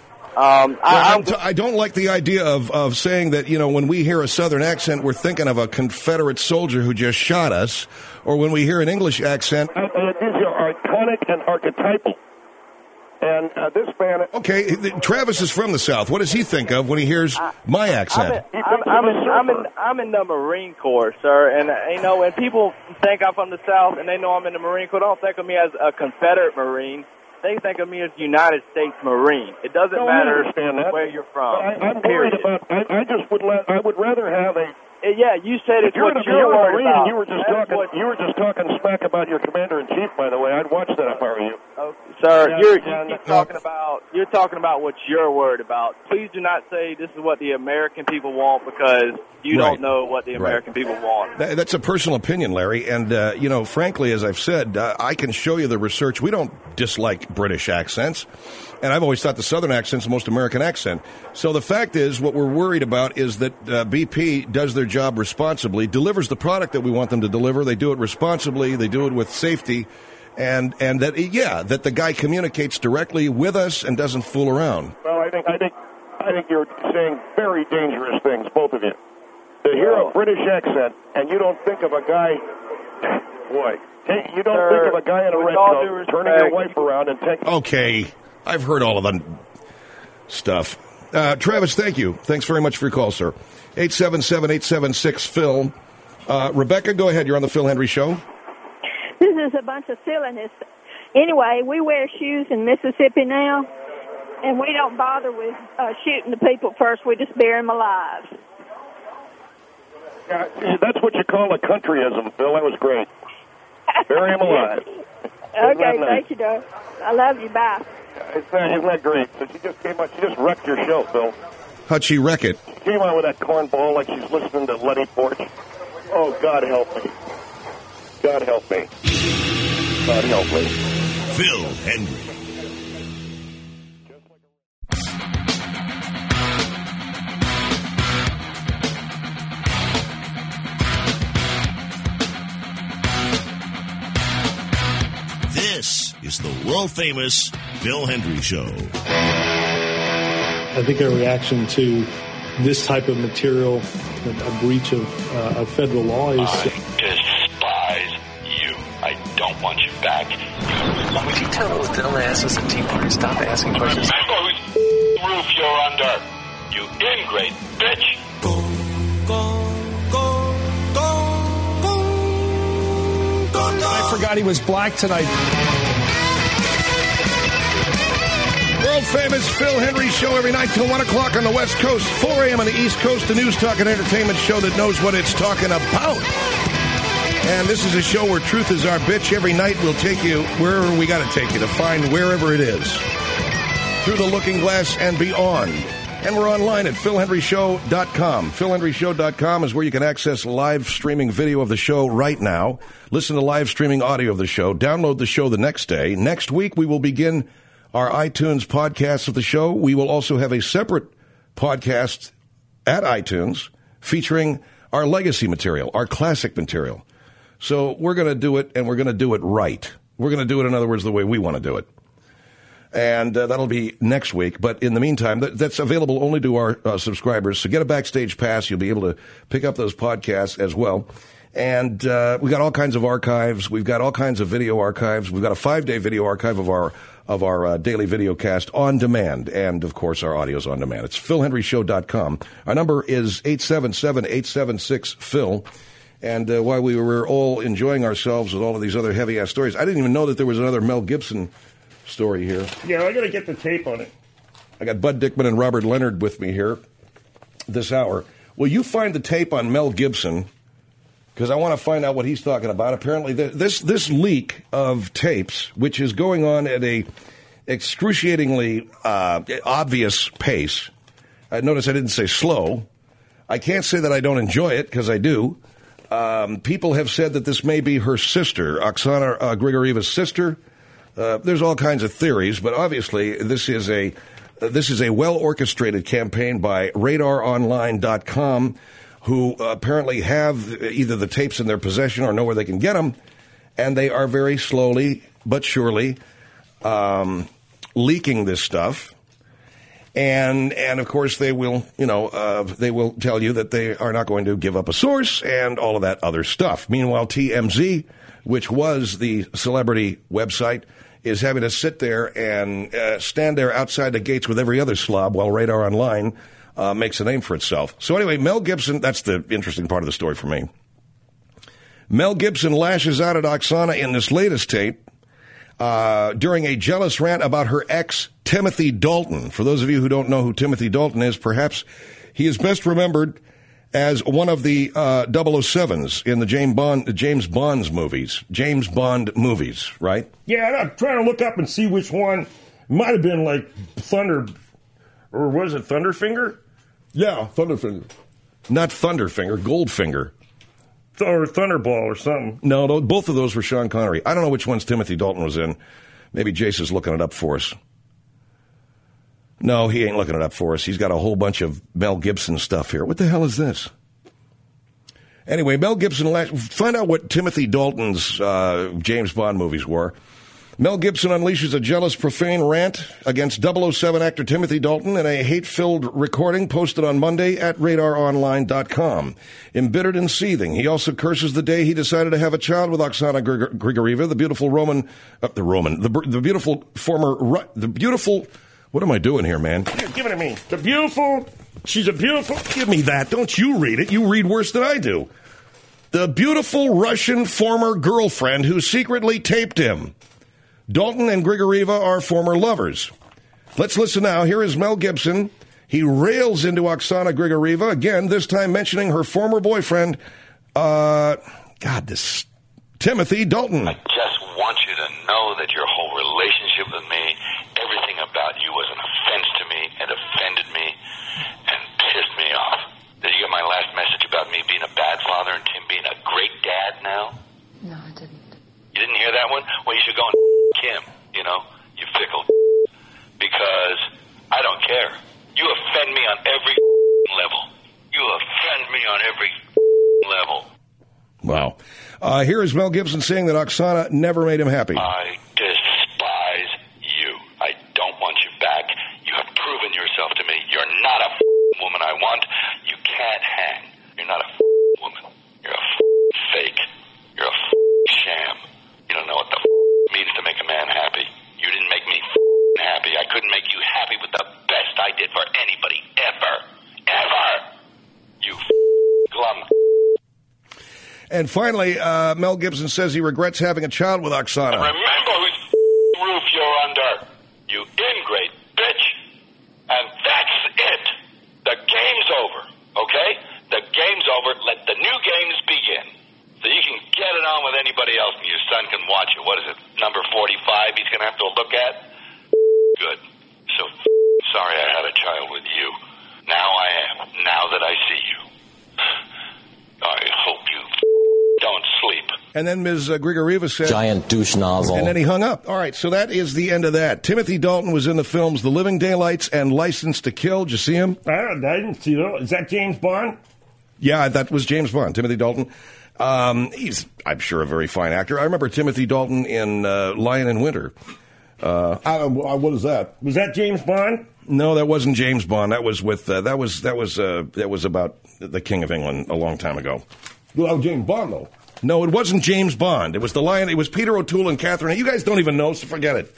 I don't like the idea of saying that, when we hear a Southern accent, we're thinking of a Confederate soldier who just shot us, or when we hear an English accent. These are iconic and archetypal. And this man... Okay, Travis is from the South. What does he think of when he hears my accent? I'm in the Marine Corps, sir, and when people think I'm from the South and they know I'm in the Marine Corps, they don't think of me as a Confederate Marine. They think of me as United States Marine. It doesn't matter where you're from. I'm worried about... I would rather have a... Yeah, you said it's what you're worried about. You were just talking smack about your commander-in-chief, by the way. I'd watch that if I were you. Sir, you're talking about what you're worried about. Please do not say this is what the American people want, because you don't know what the American people want. That's a personal opinion, Larry. And, frankly, as I've said, I can show you the research. We don't dislike British accents. And I've always thought the Southern accent's the most American accent. So the fact is, what we're worried about is that BP does their job responsibly, delivers the product that we want them to deliver. They do it responsibly. They do it with safety. And that the guy communicates directly with us and doesn't fool around. Well, I think you're saying very dangerous things, both of you. To hear a British accent and you don't think of a guy, you don't think of a guy in a red coat turning your wife around and taking... Okay, I've heard all of the stuff. Travis, thank you. Thanks very much for your call, sir. 877-876-PHIL. Rebecca, go ahead. You're on the Phil Hendrie Show. This is a bunch of silliness. Anyway, we wear shoes in Mississippi now, and we don't bother with shooting the people first. We just bury them alive. Yeah, that's what you call a countryism, Phil. That was great. Bury them alive. Okay, thank you, Doug. I love you. Bye. Isn't that great? So she just wrecked your show, Phil. How'd she wreck it? She came out with that cornball like she's listening to Letty Porch. Oh, God help me. God help me. God help me. Phil Hendrie. This is the world-famous Phil Hendrie Show. I think our reaction to this type of material, a breach of federal law, is... I despise you. I don't want you back. Would you tell those dumbasses at Tea Party stop asking questions? Remember whose roof you're under, you ingrate bitch. I forgot he was black tonight. World famous Phil Hendrie Show every night till 1 o'clock on the West Coast, 4 a.m. on the East Coast, the news, talk, and entertainment show that knows what it's talking about. And this is a show where truth is our bitch. Every night we'll take you wherever we got to take you to find wherever it is. Through the looking glass and beyond. And we're online at philhendrieshow.com. philhendrieshow.com is where you can access live streaming video of the show right now. Listen to live streaming audio of the show. Download the show the next day. Next week, we will begin our iTunes podcast of the show. We will also have a separate podcast at iTunes featuring our legacy material, our classic material. So we're going to do it, and we're going to do it right. We're going to do it, in other words, the way we want to do it. And that'll be next week. But in the meantime, that's available only to our subscribers. So get a Backstage Pass. You'll be able to pick up those podcasts as well. And we got all kinds of archives. We've got all kinds of video archives. We've got a 5-day video archive of our daily video cast on demand. And, of course, our audio's on demand. It's PhilHenryShow.com. Our number is 877-876-PHIL. And while we were all enjoying ourselves with all of these other heavy-ass stories, I didn't even know that there was another Mel Gibson story here. Yeah, I got to get the tape on it. I got Bud Dickman and Robert Leonard with me here this hour. Will you find the tape on Mel Gibson? Because I want to find out what he's talking about. Apparently, this leak of tapes, which is going on at a excruciatingly obvious pace. Notice I didn't say slow. I can't say that I don't enjoy it, because I do. People have said that this may be her sister, Oksana Grigoreva's sister. There's all kinds of theories, but obviously this is a well-orchestrated campaign by RadarOnline.com, who apparently have either the tapes in their possession or know where they can get them, and they are very slowly but surely leaking this stuff. And of course they will, they will tell you that they are not going to give up a source and all of that other stuff. Meanwhile, TMZ, which was the celebrity website, is having to sit there and stand there outside the gates with every other slob while Radar Online makes a name for itself. So anyway, Mel Gibson, that's the interesting part of the story for me. Mel Gibson lashes out at Oksana in this latest tape during a jealous rant about her ex, Timothy Dalton. For those of you who don't know who Timothy Dalton is, perhaps he is best remembered as one of the 007s in the James Bond movies, right? Yeah, I'm trying to look up and see which one. Might have been like Thunder, or was it Thunderfinger? Yeah, Thunderfinger. Not Thunderfinger, Goldfinger. Or Thunderball or something. No, both of those were Sean Connery. I don't know which ones Timothy Dalton was in. Maybe Jace is looking it up for us. No, he ain't looking it up for us. He's got a whole bunch of Mel Gibson stuff here. What the hell is this? Anyway, Mel Gibson, find out what Timothy Dalton's James Bond movies were. Mel Gibson unleashes a jealous, profane rant against 007 actor Timothy Dalton in a hate-filled recording posted on Monday at RadarOnline.com. Embittered and seething, he also curses the day he decided to have a child with Oksana Grigorieva, the beautiful what am I doing here, man? Give it to me. She's a beautiful. Give me that. Don't you read it. You read worse than I do. The beautiful Russian former girlfriend who secretly taped him. Dalton and Grigorieva are former lovers. Let's listen now. Here is Mel Gibson. He rails into Oksana Grigorieva, again, this time mentioning her former boyfriend, Timothy Dalton. I just want you to know that your whole relationship with me, everything about you was an offense to me and offended me and pissed me off. Did you get my last message about me being a bad father and Tim being a great dad now? No, I didn't. You didn't hear that one? Well, you should go and Kim, you fickle because I don't care. You offend me on every level. You offend me on every level. Wow. Here is Mel Gibson saying that Oksana never made him happy. I despise you. I don't want you back. You have proven yourself to me. You're not a woman I want. You can't hang. You're not a woman. You're a fake. You're a sham. You don't know what the means to make a man happy. You didn't make me happy. I couldn't make you happy with the best I did for anybody ever. Ever. You glum. And finally, Mel Gibson says he regrets having a child with Oksana. Remember whose roof you're under. You ingrate bitch. And that's it. The game's over. Okay? The game's over. Let the new games begin. So you can get it on with anybody else and your son can watch it. What is it, number 45 he's going to have to look at? Good. So sorry I had a child with you. Now I am. Now that I see you. I hope you don't sleep. And then Ms. Grigorieva said... Giant douche nozzle. And then he hung up. All right, so that is the end of that. Timothy Dalton was in the films The Living Daylights and License to Kill. Did you see him? I didn't see that. Is that James Bond? Yeah, that was James Bond, Timothy Dalton. He's, I'm sure, a very fine actor. I remember Timothy Dalton in Lion in Winter. What is that? Was that James Bond? No, that wasn't James Bond. That was with that was about the King of England a long time ago. Well, James Bond, though. No, it wasn't James Bond. It was the Lion. It was Peter O'Toole and Catherine. You guys don't even know, so forget it.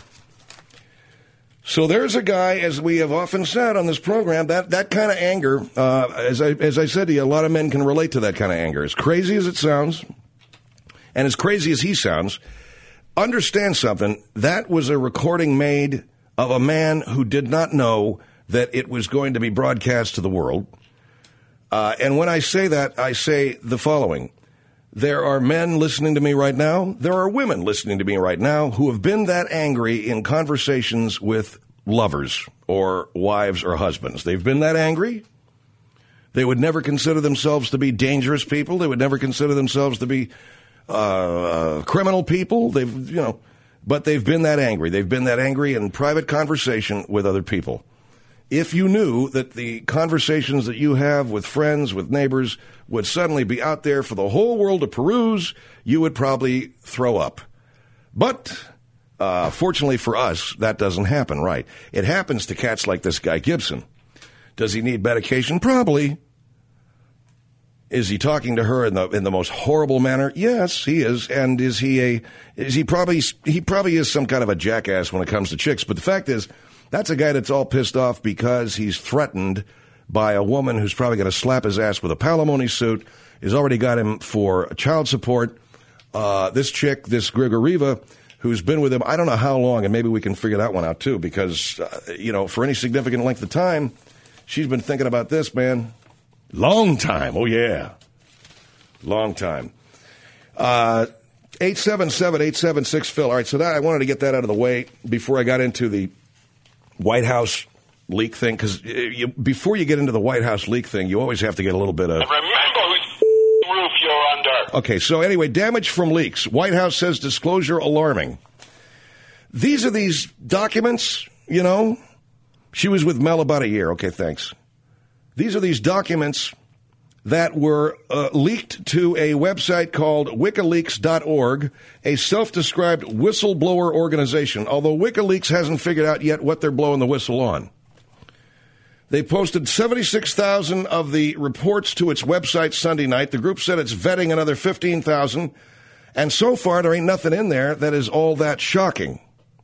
So there's a guy, as we have often said on this program, that kind of anger, as I said to you, a lot of men can relate to that kind of anger. As crazy as it sounds, and as crazy as he sounds, understand something. That was a recording made of a man who did not know that it was going to be broadcast to the world. And when I say that, I say the following. There are men listening to me right now. There are women listening to me right now who have been that angry in conversations with lovers or wives or husbands. They've been that angry. They would never consider themselves to be dangerous people. They would never consider themselves to be criminal people. But they've been that angry. They've been that angry in private conversation with other people. If you knew that the conversations that you have with friends, with neighbors, would suddenly be out there for the whole world to peruse, you would probably throw up. But fortunately for us, that doesn't happen, right? It happens to cats like this guy Gibson. Does he need medication? Probably. Is he talking to her in the most horrible manner? Yes, he is. And he probably is some kind of a jackass when it comes to chicks. But the fact is, that's a guy that's all pissed off because he's threatened by a woman who's probably going to slap his ass with a palimony suit, has already got him for child support. This chick, this Grigorieva, who's been with him, I don't know how long, and maybe we can figure that one out too, because, for any significant length of time, she's been thinking about this, man. Long time. Oh, yeah. Long time. 877-876-PHIL. All right, so I wanted to get that out of the way before I got into the White House leak thing, because before you get into the White House leak thing, you always have to get a little bit of... Remember whose roof you're under. Okay, so anyway, damage from leaks. White House says disclosure alarming. These are these documents, She was with Mel about a year. Okay, thanks. These are these documents that were leaked to a website called WikiLeaks.org, a self-described whistleblower organization, although WikiLeaks hasn't figured out yet what they're blowing the whistle on. They posted 76,000 of the reports to its website Sunday night. The group said it's vetting another 15,000, and so far there ain't nothing in there that is all that shocking.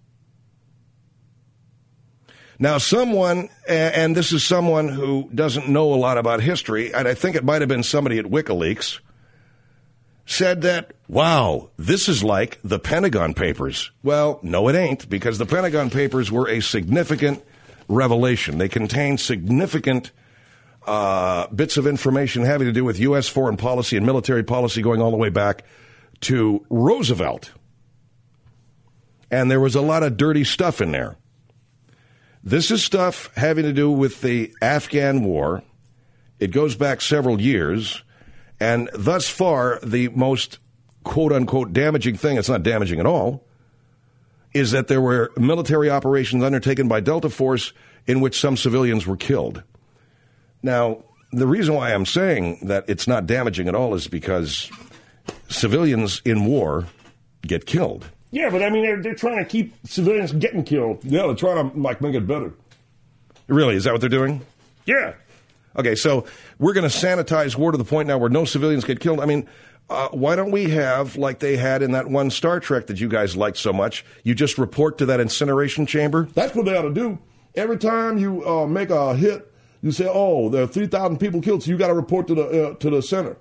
Now, someone, and this is someone who doesn't know a lot about history, and I think it might have been somebody at WikiLeaks, said that, wow, this is like the Pentagon Papers. Well, no, it ain't, because the Pentagon Papers were a significant revelation. They contained significant bits of information having to do with U.S. foreign policy and military policy going all the way back to Roosevelt. And there was a lot of dirty stuff in there. This is stuff having to do with the Afghan war. It goes back several years, and thus far, the most quote-unquote damaging thing, it's not damaging at all, is that there were military operations undertaken by Delta Force in which some civilians were killed. Now, the reason why I'm saying that it's not damaging at all is because civilians in war get killed. Yeah, but I mean, they're trying to keep civilians getting killed. Yeah, they're trying to make it better. Really? Is that what they're doing? Yeah. Okay, so we're going to sanitize war to the point now where no civilians get killed. I mean, why don't we have, like they had in that one Star Trek that you guys liked so much, you just report to that incineration chamber? That's what they ought to do. Every time you make a hit, you say, oh, there are 3,000 people killed, so you got to report to the center.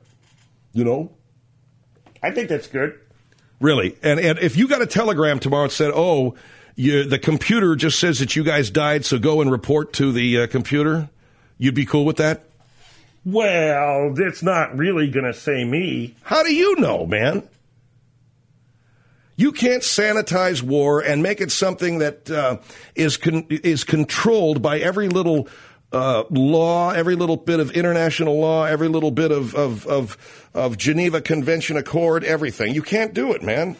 I think that's good. Really? And if you got a telegram tomorrow that said, oh, the computer just says that you guys died, so go and report to the computer, you'd be cool with that? Well, it's not really going to say me. How do you know, man? You can't sanitize war and make it something that is controlled by every little law, every little bit of international law, every little bit of Geneva Convention Accord, everything. You can't do it, man.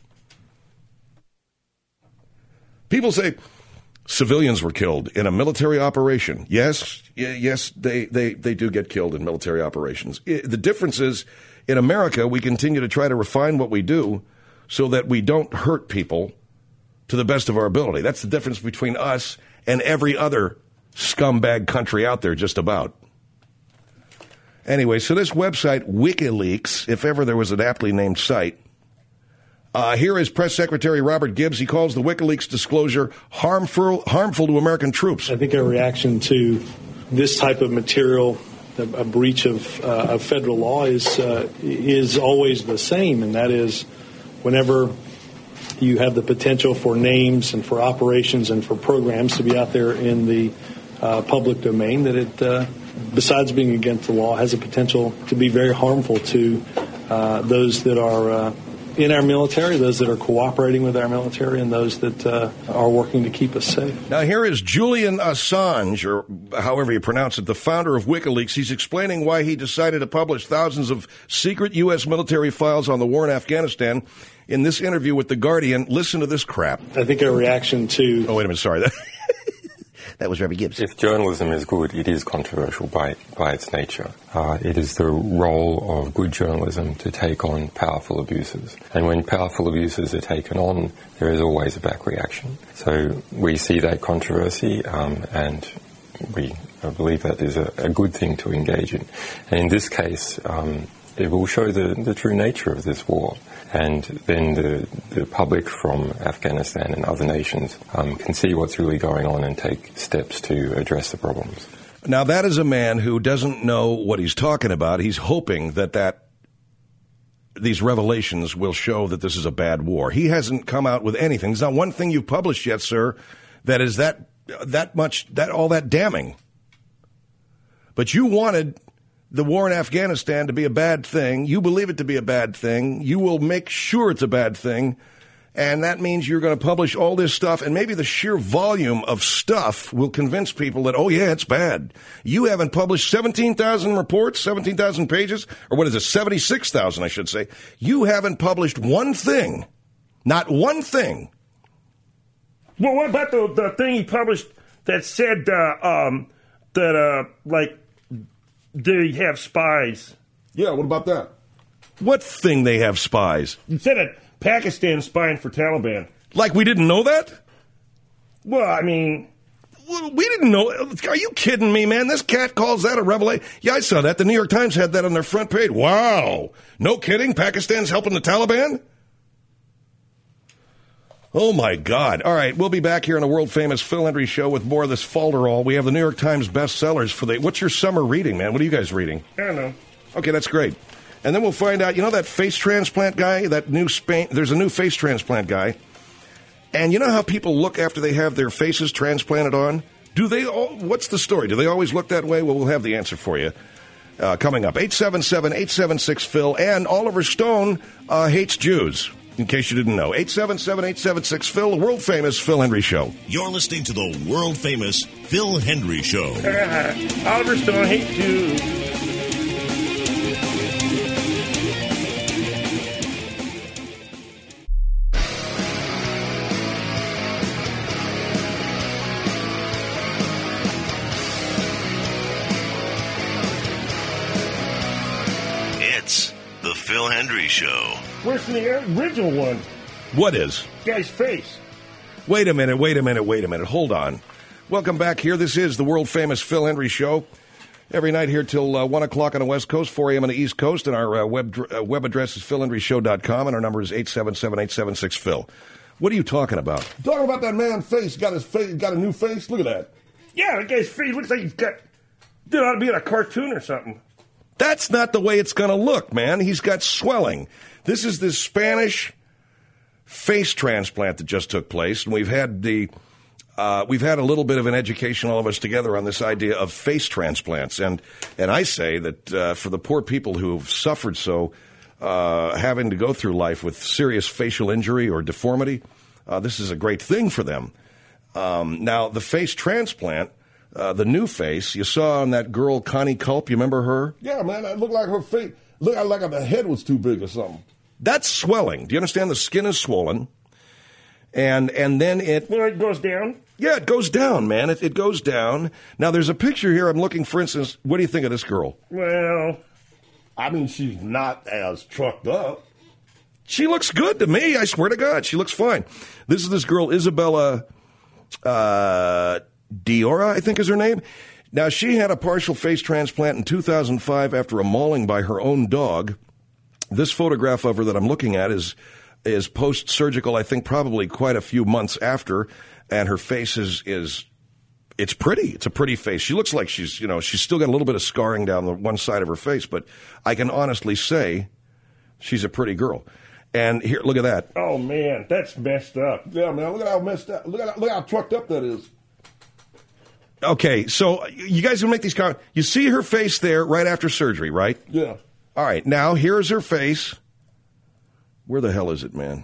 People say civilians were killed in a military operation. Yes, they do get killed in military operations. The difference is, in America, we continue to try to refine what we do so that we don't hurt people to the best of our ability. That's the difference between us and every other scumbag country out there, just about. Anyway, so this website, WikiLeaks, if ever there was an aptly named site, here is Press Secretary Robert Gibbs. He calls the WikiLeaks disclosure harmful to American troops. I think our reaction to this type of material, a breach of federal law, is always the same, and that is whenever you have the potential for names and for operations and for programs to be out there in the public domain, that it, besides being against the law, has a potential to be very harmful to those that are in our military, those that are cooperating with our military, and those that are working to keep us safe. Now, here is Julian Assange, or however you pronounce it, the founder of WikiLeaks. He's explaining why he decided to publish thousands of secret U.S. military files on the war in Afghanistan in this interview with The Guardian. Listen to this crap. I think our reaction to... Oh, wait a minute, sorry. That was Robert Gibbs. If journalism is good, it is controversial by its nature. It is the role of good journalism to take on powerful abuses. And when powerful abuses are taken on, there is always a back reaction. So we see that controversy, and we believe that is a good thing to engage in. And in this case, it will show the true nature of this war. And then the public from Afghanistan and other nations can see what's really going on and take steps to address the problems. Now, that is a man who doesn't know what he's talking about. He's hoping that these revelations will show that this is a bad war. He hasn't come out with anything. There's not one thing you've published yet, sir, that is all that damning. But you wanted the war in Afghanistan to be a bad thing. You believe it to be a bad thing. You will make sure it's a bad thing. And that means you're going to publish all this stuff, and maybe the sheer volume of stuff will convince people that, oh, yeah, it's bad. You haven't published 17,000 reports, 17,000 pages, or what is it, 76,000, I should say. You haven't published one thing, not one thing. Well, what about the thing he published that said they have spies? Yeah, what about that? What thing they have spies? You said that Pakistan spying for Taliban. Like we didn't know that? Well, I mean... We didn't know. Are you kidding me, man? This cat calls that a revelation. Yeah, I saw that. The New York Times had that on their front page. Wow. No kidding? Pakistan's helping the Taliban? Oh, my God. All right, we'll be back here on the world-famous Phil Hendry Show with more of this falderall. We have the New York Times bestsellers for the... What's your summer reading, man? What are you guys reading? I don't know. Okay, that's great. And then we'll find out, you know that face transplant guy? There's a new face transplant guy. And you know how people look after they have their faces transplanted on? What's the story? Do they always look that way? Well, we'll have the answer for you coming up. 877-876-PHIL. And Oliver Stone hates Jews. In case you didn't know. 877-876-PHIL, the world-famous Phil Hendry Show. You're listening to the world-famous Phil Hendry Show. Oliver Stone hates Jews. It's the Phil Hendry Show. Where's the original one? What is? Guy's face. Wait a minute. Hold on. Welcome back here. This is the world-famous Phil Hendry Show. Every night here till 1 o'clock on the West Coast, 4 a.m. on the East Coast. And our web address is philhendryshow.com, and our number is 877-876-PHIL. What are you talking about? Talking about that man's face. Got a new face. Look at that. Yeah, that guy's face looks like he's got... It ought to be in a cartoon or something. That's not the way it's going to look, man. He's got swelling. This is this Spanish face transplant that just took place, and we've had a little bit of an education, all of us together, on this idea of face transplants. And I say that for the poor people who have suffered so, having to go through life with serious facial injury or deformity, this is a great thing for them. Now, the face transplant, the new face, you saw on that girl, Connie Culp, you remember her? Yeah, man, it looked like her face, looked like her head was too big or something. That's swelling. Do you understand? The skin is swollen. And then it... Well, it goes down? Yeah, it goes down, man. It goes down. Now, there's a picture here. I'm looking, for instance, what do you think of this girl? Well, I mean, she's not as trucked up. She looks good to me. I swear to God. She looks fine. This is this girl, Isabella Diora, I think is her name. Now, she had a partial face transplant in 2005 after a mauling by her own dog. This photograph of her that I'm looking at is post-surgical, I think probably quite a few months after, and her face it's pretty. It's a pretty face. She looks like she's still got a little bit of scarring down the one side of her face, but I can honestly say she's a pretty girl. And here, look at that. Oh, man, that's messed up. Yeah, man, look at how messed up. Look how trucked up that is. Okay, so you guys can make these comments. You see her face there right after surgery, right? Yeah. All right, now here's her face. Where the hell is it, man?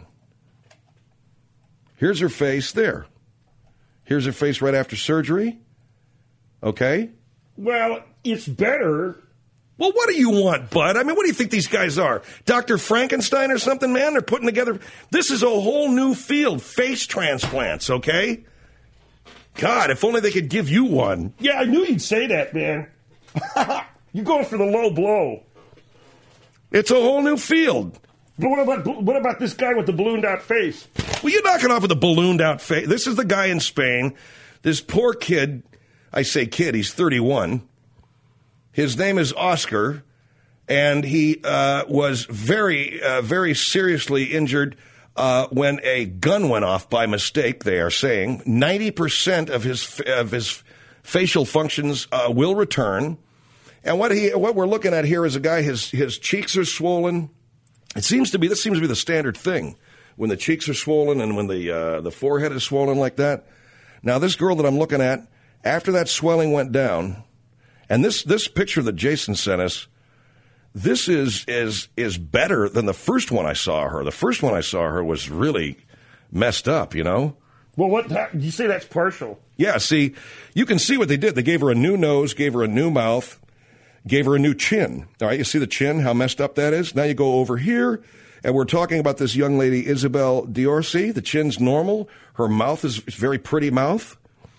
Here's her face there. Here's her face right after surgery. Okay? Well, it's better. Well, what do you want, bud? I mean, what do you think these guys are? Dr. Frankenstein or something, man? They're putting together... This is a whole new field, face transplants, okay? God, if only they could give you one. Yeah, I knew you'd say that, man. You're going for the low blow. It's a whole new field. But what about this guy with the ballooned out face? Well, you're knocking off with a ballooned out face. This is the guy in Spain. This poor kid, I say kid, he's 31. His name is Oscar, and he was very, very seriously injured when a gun went off by mistake, they are saying. 90% of his facial functions will return. And what we're looking at here is a guy, his cheeks are swollen. This seems to be the standard thing when the cheeks are swollen and when the forehead is swollen like that. Now, this girl that I'm looking at, after that swelling went down, and this picture that Jason sent us, this is better than the first one I saw her. The first one I saw her was really messed up, you know? Well, you say that's partial? Yeah, see, you can see what they did. They gave her a new nose, gave her a new mouth, gave her a new chin. All right, you see the chin, how messed up that is? Now you go over here, and we're talking about this young lady, Isabel Diorsi. The chin's normal. Her mouth is a very pretty mouth.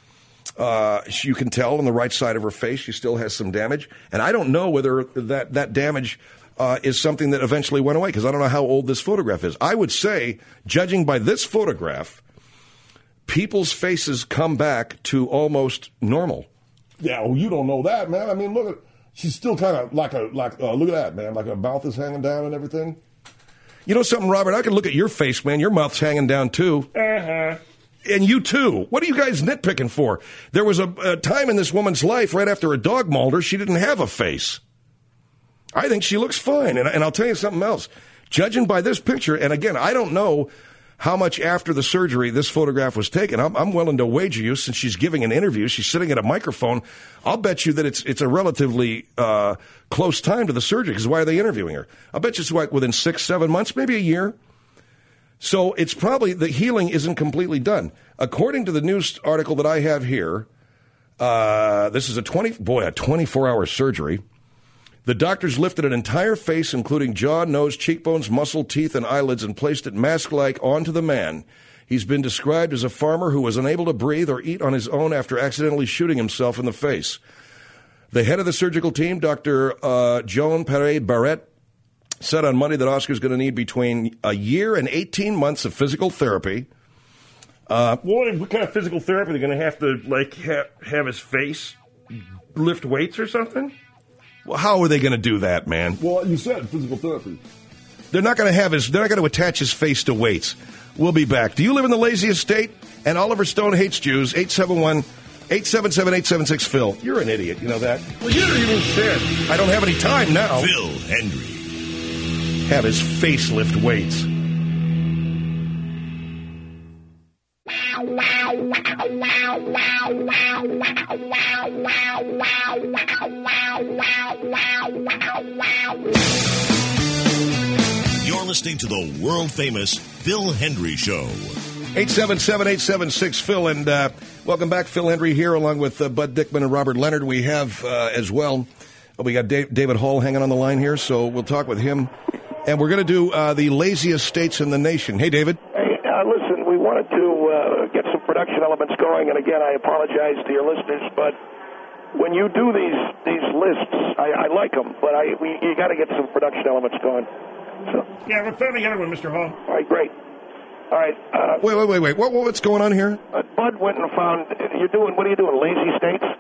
You can tell on the right side of her face she still has some damage. And I don't know whether that damage is something that eventually went away, because I don't know how old this photograph is. I would say, judging by this photograph, people's faces come back to almost normal. Yeah, well, you don't know that, man. I mean, look at... She's still kind of like look at that, man. Like her mouth is hanging down and everything. You know something, Robert? I can look at your face, man. Your mouth's hanging down, too. Uh-huh. And you, too. What are you guys nitpicking for? There was a time in this woman's life right after a dog mauled her, she didn't have a face. I think she looks fine. And I'll tell you something else. Judging by this picture, and again, I don't know how much after the surgery this photograph was taken. I'm willing to wager you, since she's giving an interview, she's sitting at a microphone, I'll bet you that it's a relatively close time to the surgery, because why are they interviewing her? I'll bet you it's within 6-7 months, maybe a year. So it's probably the healing isn't completely done. According to the news article that I have here, this is a 24-hour surgery. The doctors lifted an entire face, including jaw, nose, cheekbones, muscle, teeth, and eyelids, and placed it mask-like onto the man. He's been described as a farmer who was unable to breathe or eat on his own after accidentally shooting himself in the face. The head of the surgical team, Dr. Joan Perret-Barrett, said on Monday that Oscar's going to need between a year and 18 months of physical therapy. What kind of physical therapy? They're going to have to have his face lift weights or something? Well, how are they going to do that, man? Well, you said physical therapy. They're not going to attach his face to weights. We'll be back. Do you live in the laziest state? And Oliver Stone hates Jews. 871-877-876-Phil. You're an idiot. You know that? Well, you don't even said. I don't have any time now. Phil Hendrie. Have his face lift weights. You're listening to the world-famous Phil Hendrie Show. 877-876-Phil, and welcome back. Phil Hendrie here, along with Bud Dickman and Robert Leonard. We have, as well, we got David Hall hanging on the line here, so we'll talk with him. And we're going to do the laziest states in the nation. Hey, David. Hey, listen, we wanted to get some production elements going, and again, I apologize to your listeners, but when you do these lists, I like them, but you got to get some production elements going. So. Yeah, we're finally getting one, Mr. Hall. All right, great. All right. Wait. What's going on here? Bud went and found. What are you doing? Lazy states?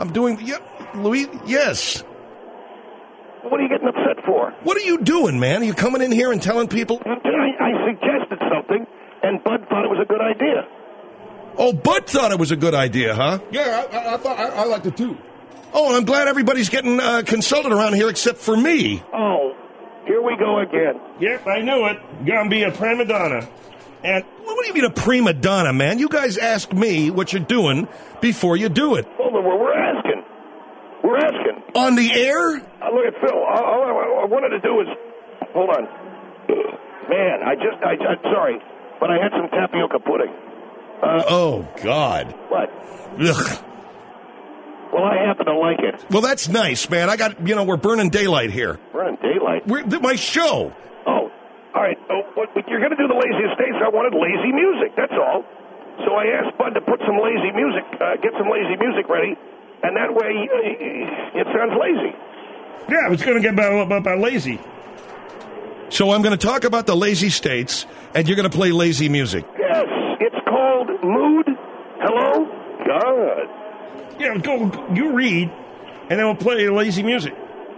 I'm doing, Louis, yes. What are you getting upset for? What are you doing, man? Are you coming in here and telling people? I suggested something, and Bud thought it was a good idea. Oh, Bud thought it was a good idea, huh? Yeah, I thought I liked it too. Oh, I'm glad everybody's getting consulted around here except for me. Oh, here we go again. Yep, I knew it. Gonna be a prima donna. And what do you mean a prima donna, man? You guys ask me what you're doing before you do it. Well, then we're asking. We're asking. On the air? Look at Phil. All I wanted to do is... Hold on. Man, I'm sorry, but I had some tapioca pudding. Oh, God. What? Ugh. Well, I happen to like it. Well, that's nice, man. I got, we're burning daylight here. Burning daylight? My show. Oh, all right. Oh, you're going to do the Lazy Estates. I wanted lazy music. That's all. So I asked Bud to put some lazy music, get some lazy music ready, and that way it sounds lazy. Yeah, I was going to get about lazy. So I'm going to talk about the Lazy States, and you're going to play lazy music. Yes, it's called Mood. Hello? God. Yeah, you read, and then we'll play lazy music.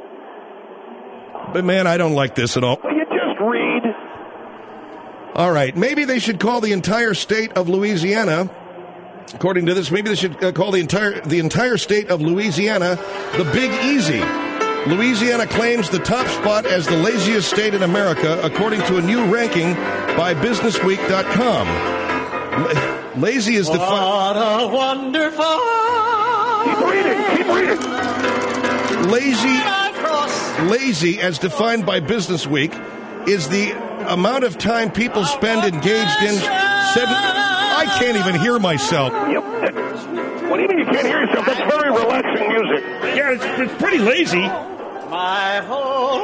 But, man, I don't like this at all. Well, you just read. All right, maybe they should call the entire state of Louisiana, according to this, maybe they should call the entire state of Louisiana the Big Easy. Louisiana claims the top spot as the laziest state in America, according to a new ranking by BusinessWeek.com. Lazy is defined... What a wonderful... Keep reading. Lazy, as defined by Businessweek, is the amount of time people spend engaged in... I can't even hear myself. Yep. What do you mean you can't hear yourself? That's very relaxing music. Yeah, it's pretty lazy. My whole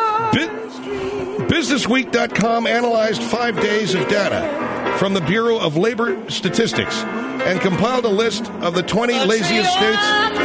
Businessweek.com analyzed 5 days of data from the Bureau of Labor Statistics and compiled a list of the 20 laziest states.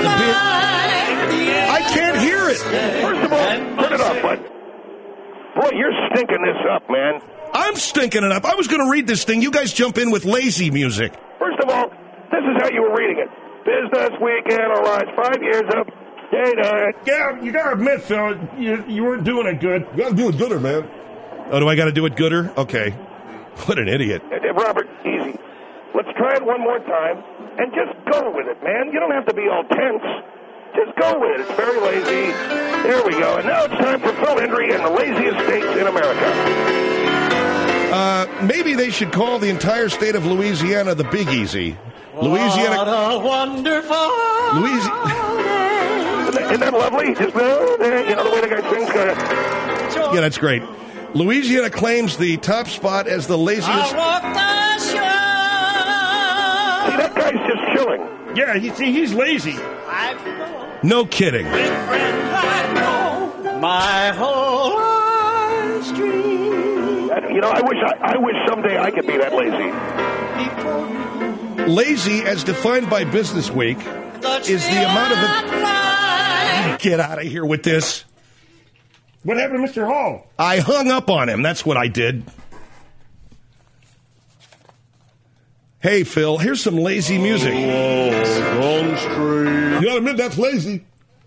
I can't hear it. First of all, turn it off, bud. Boy, you're stinking this up, man. I'm stinking it up. I was going to read this thing. You guys jump in with lazy music. First of all, this is how you were reading it. Business Week analyzed 5 years of data. Yeah, you got to admit, Phil, you weren't doing it good. You got to do it gooder, man. Oh, do I got to do it gooder? Okay. What an idiot. Robert, easy. Let's try it one more time and just go with it, man. You don't have to be all tense. Just go with it. It's very lazy. There we go. And now it's time for Phil Hendry and the laziest states in America. Maybe they should call the entire state of Louisiana the Big Easy. Louisiana. What a wonderful Isn't that lovely? Just, the way the guy sings. Yeah, that's great. Louisiana claims the top spot as the laziest. I walk the show. See, that guy's just chilling. Yeah, he's lazy. No kidding. My whole life's dream. I wish someday I could be that lazy. Lazy, as defined by Businessweek, is the amount of Get out of here with this. What happened to Mr. Hall? I hung up on him. That's what I did. Hey, Phil, here's some lazy music. Wrong street. You gotta admit that's lazy.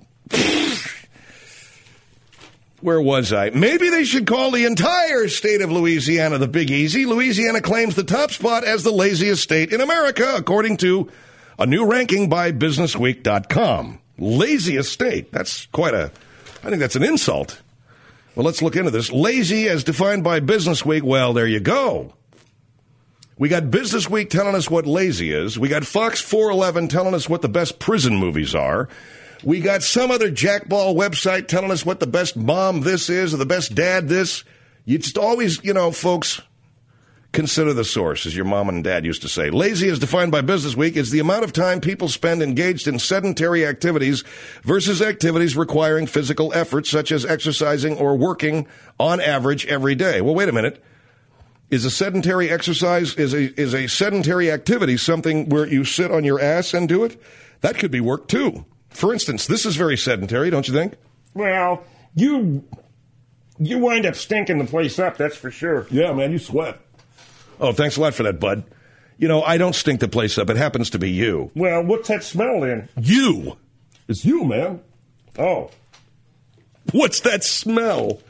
Where was I? Maybe they should call the entire state of Louisiana the Big Easy. Louisiana claims the top spot as the laziest state in America, according to a new ranking by BusinessWeek.com. Laziest state. That's I think that's an insult. Well, let's look into this. Lazy, as defined by Businessweek. Well, there you go. We got Businessweek telling us what lazy is. We got Fox 411 telling us what the best prison movies are. We got some other jackball website telling us what the best mom this is or the best dad this. You just always, folks, consider the source, as your mom and dad used to say. Lazy, as defined by Businessweek, is the amount of time people spend engaged in sedentary activities versus activities requiring physical effort, such as exercising or working on average every day. Well, wait a minute. Is a sedentary exercise, is a sedentary activity something where you sit on your ass and do it? That could be work, too. For instance, this is very sedentary, don't you think? Well, you wind up stinking the place up, that's for sure. Yeah, man, you sweat. Oh, thanks a lot for that, bud. I don't stink the place up. It happens to be you. Well, what's that smell then? You. It's you, man. Oh. What's that smell?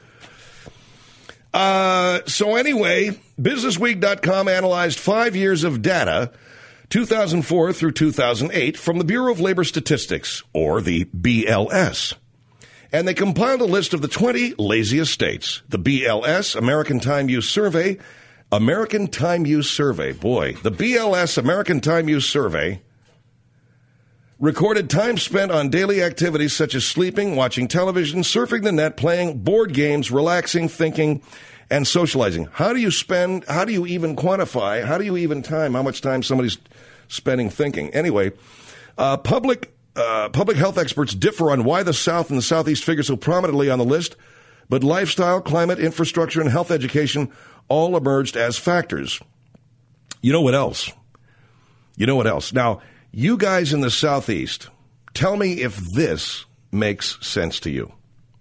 So anyway, BusinessWeek.com analyzed 5 years of data, 2004 through 2008, from the Bureau of Labor Statistics, or the BLS. And they compiled a list of the 20 laziest states. The BLS, American Time Use Survey. American Time Use Survey. Boy, the BLS American Time Use Survey recorded time spent on daily activities such as sleeping, watching television, surfing the net, playing board games, relaxing, thinking, and socializing. How do you even quantify, how do you even time how much time somebody's spending thinking? Anyway, public health experts differ on why the South and the Southeast figure so prominently on the list, but lifestyle, climate, infrastructure, and health education all emerged as factors. You know what else? Now, you guys in the Southeast, tell me if this makes sense to you.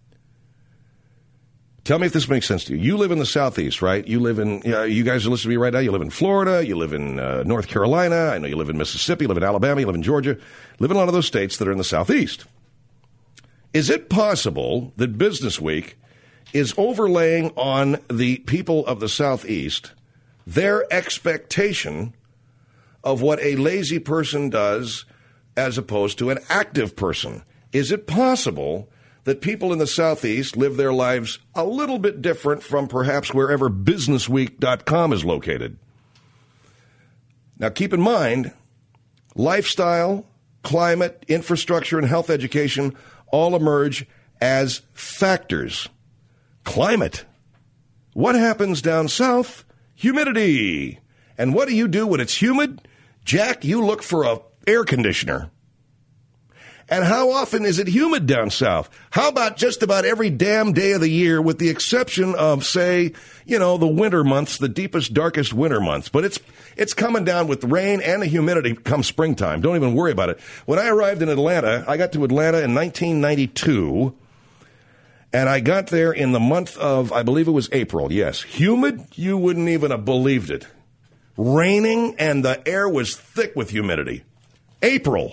Tell me if this makes sense to you. You live in the Southeast, right? You live in, you guys are listening to me right now. You live in Florida. You live in North Carolina. I know you live in Mississippi. You live in Alabama. You live in Georgia. You live in a lot of those states that are in the Southeast. Is it possible that Business Week is overlaying on the people of the Southeast their expectation of what a lazy person does as opposed to an active person? Is it possible that people in the Southeast live their lives a little bit different from perhaps wherever BusinessWeek.com is located? Now, keep in mind, lifestyle, climate, infrastructure, and health education all emerge as factors. Climate. What happens down south? Humidity. And what do you do when it's humid? Jack, you look for an air conditioner. And how often is it humid down south? How about just about every damn day of the year, with the exception of, say, the winter months, the deepest, darkest winter months. But it's coming down with the rain and the humidity come springtime. Don't even worry about it. When I arrived in Atlanta, I got to Atlanta in 1992, and I got there in the month of, I believe it was April, yes. Humid, you wouldn't even have believed it. Raining, and the air was thick with humidity. April.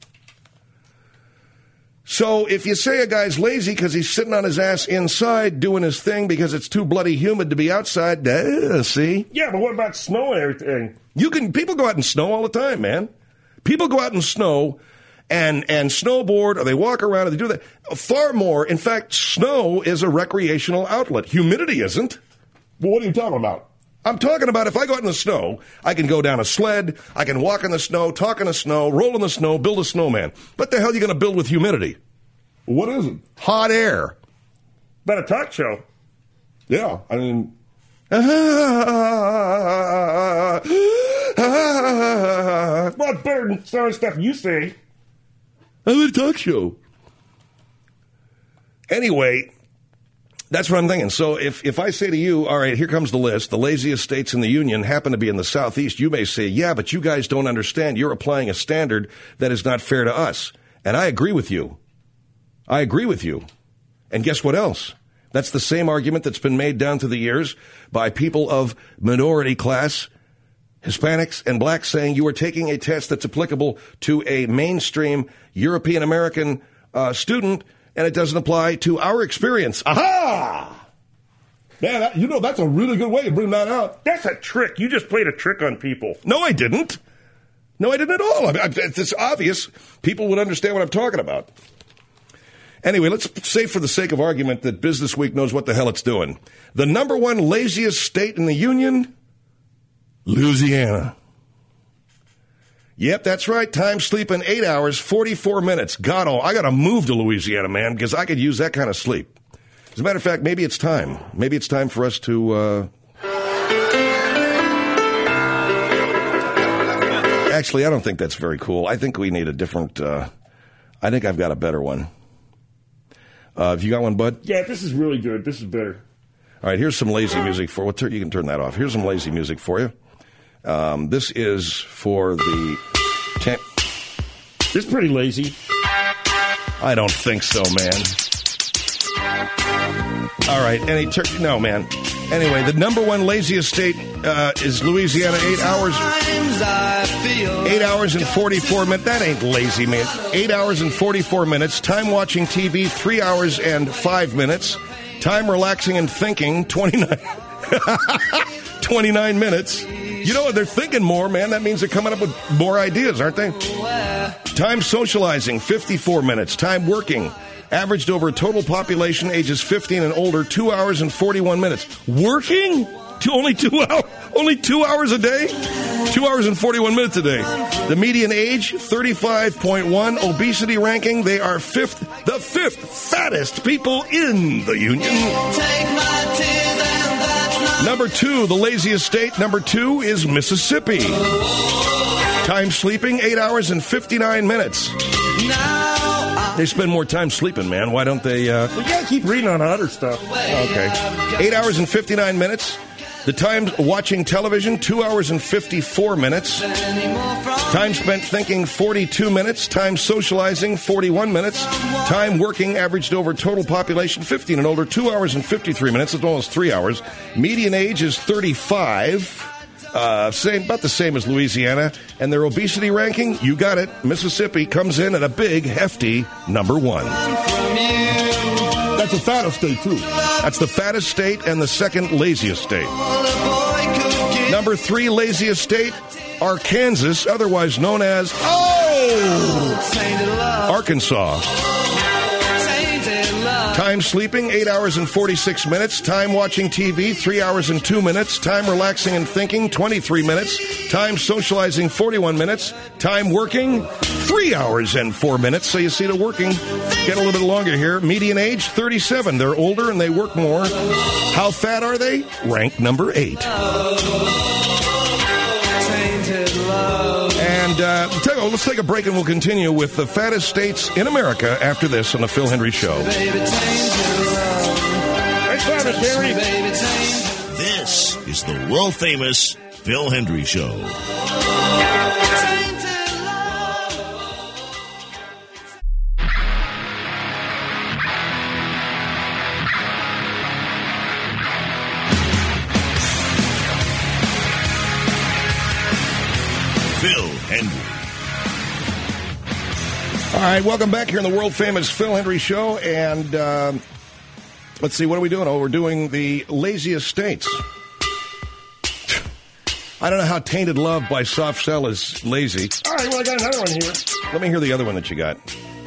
So if you say a guy's lazy because he's sitting on his ass inside doing his thing because it's too bloody humid to be outside, see? Yeah, but what about snow and everything? People go out and snow all the time, man. People go out and snow and snowboard, or they walk around, or they do that. Far more. In fact, snow is a recreational outlet. Humidity isn't. Well, what are you talking about? I'm talking about if I go out in the snow, I can go down a sled, I can walk in the snow, talk in the snow, roll in the snow, build a snowman. What the hell are you going to build with humidity? What is it? Hot air. About a talk show. Yeah, I mean... Well, better than some of the stuff you say. I'm a talk show. Anyway... That's what I'm thinking. So if I say to you, all right, here comes the list, the laziest states in the union happen to be in the Southeast, you may say, yeah, but you guys don't understand. You're applying a standard that is not fair to us. And I agree with you. And guess what else? That's the same argument that's been made down through the years by people of minority class, Hispanics and blacks, saying you are taking a test that's applicable to a mainstream European American student, and it doesn't apply to our experience. Aha! Man, that's a really good way to bring that out. That's a trick. You just played a trick on people. No, I didn't. No, I didn't at all. It's obvious. People would understand what I'm talking about. Anyway, let's say for the sake of argument that Business Week knows what the hell it's doing. The number one laziest state in the union, Louisiana. Yep, that's right. Time sleeping 8 hours, 44 minutes. God, I got to move to Louisiana, man, because I could use that kind of sleep. As a matter of fact, maybe it's time. Maybe it's time for us to... Actually, I don't think that's very cool. I think we need a different... I think I've got a better one. Have you got one, bud? Yeah, this is really good. This is better. All right, here's some lazy music for... You can turn that off. Here's some lazy music for you. This is for the... This is pretty lazy. I don't think so, man. All right, no, man. Anyway, the number one laziest state is Louisiana. 8 hours. 8 hours and 44 minutes. That ain't lazy, man. 8 hours and 44 minutes. Time watching TV, 3 hours and 5 minutes. Time relaxing and thinking, 29 minutes. You know, they're thinking more, man. That means they're coming up with more ideas, aren't they? Time socializing, 54 minutes. Time working, averaged over a total population ages 15 and older, 2 hours and 41 minutes. Working? Only 2 hours? Only 2 hours a day? 2 hours and 41 minutes a day. The median age, 35.1. Obesity ranking, they are the fifth fattest people in the union. Number 2, the laziest state. Number 2 is Mississippi. Time sleeping, 8 hours and 59 minutes. They spend more time sleeping, man. Why don't they... We gotta keep reading on other stuff. Okay. 8 hours and 59 minutes. The time watching television, 2 hours and 54 minutes. Time spent thinking, 42 minutes. Time socializing, 41 minutes. Time working, averaged over total population, 15 and older, 2 hours and 53 minutes. That's almost 3 hours. Median age is 35. About the same as Louisiana. And their obesity ranking, you got it. Mississippi comes in at a big, hefty number 1. That's the fattest state, too. That's the fattest state and the second laziest state. Number 3 laziest state, Arkansas, otherwise known as Arkansas. Time sleeping, 8 hours and 46 minutes. Time watching TV, 3 hours and 2 minutes. Time relaxing and thinking, 23 minutes. Time socializing, 41 minutes. Time working, 3 hours and 4 minutes. So you see the working get a little bit longer here. Median age, 37. They're older and they work more. How fat are they? Rank number 8. And tell you what, let's take a break and we'll continue with the fattest states in America after this on the Phil Hendry Show. This is the world famous Phil Hendry Show. Phil Hendry. All right, welcome back here in the world-famous Phil Hendry Show, and let's see, what are we doing? Oh, we're doing the laziest states. I don't know how Tainted Love by Soft Cell is lazy. All right, well, I got another one here. Let me hear the other one that you got.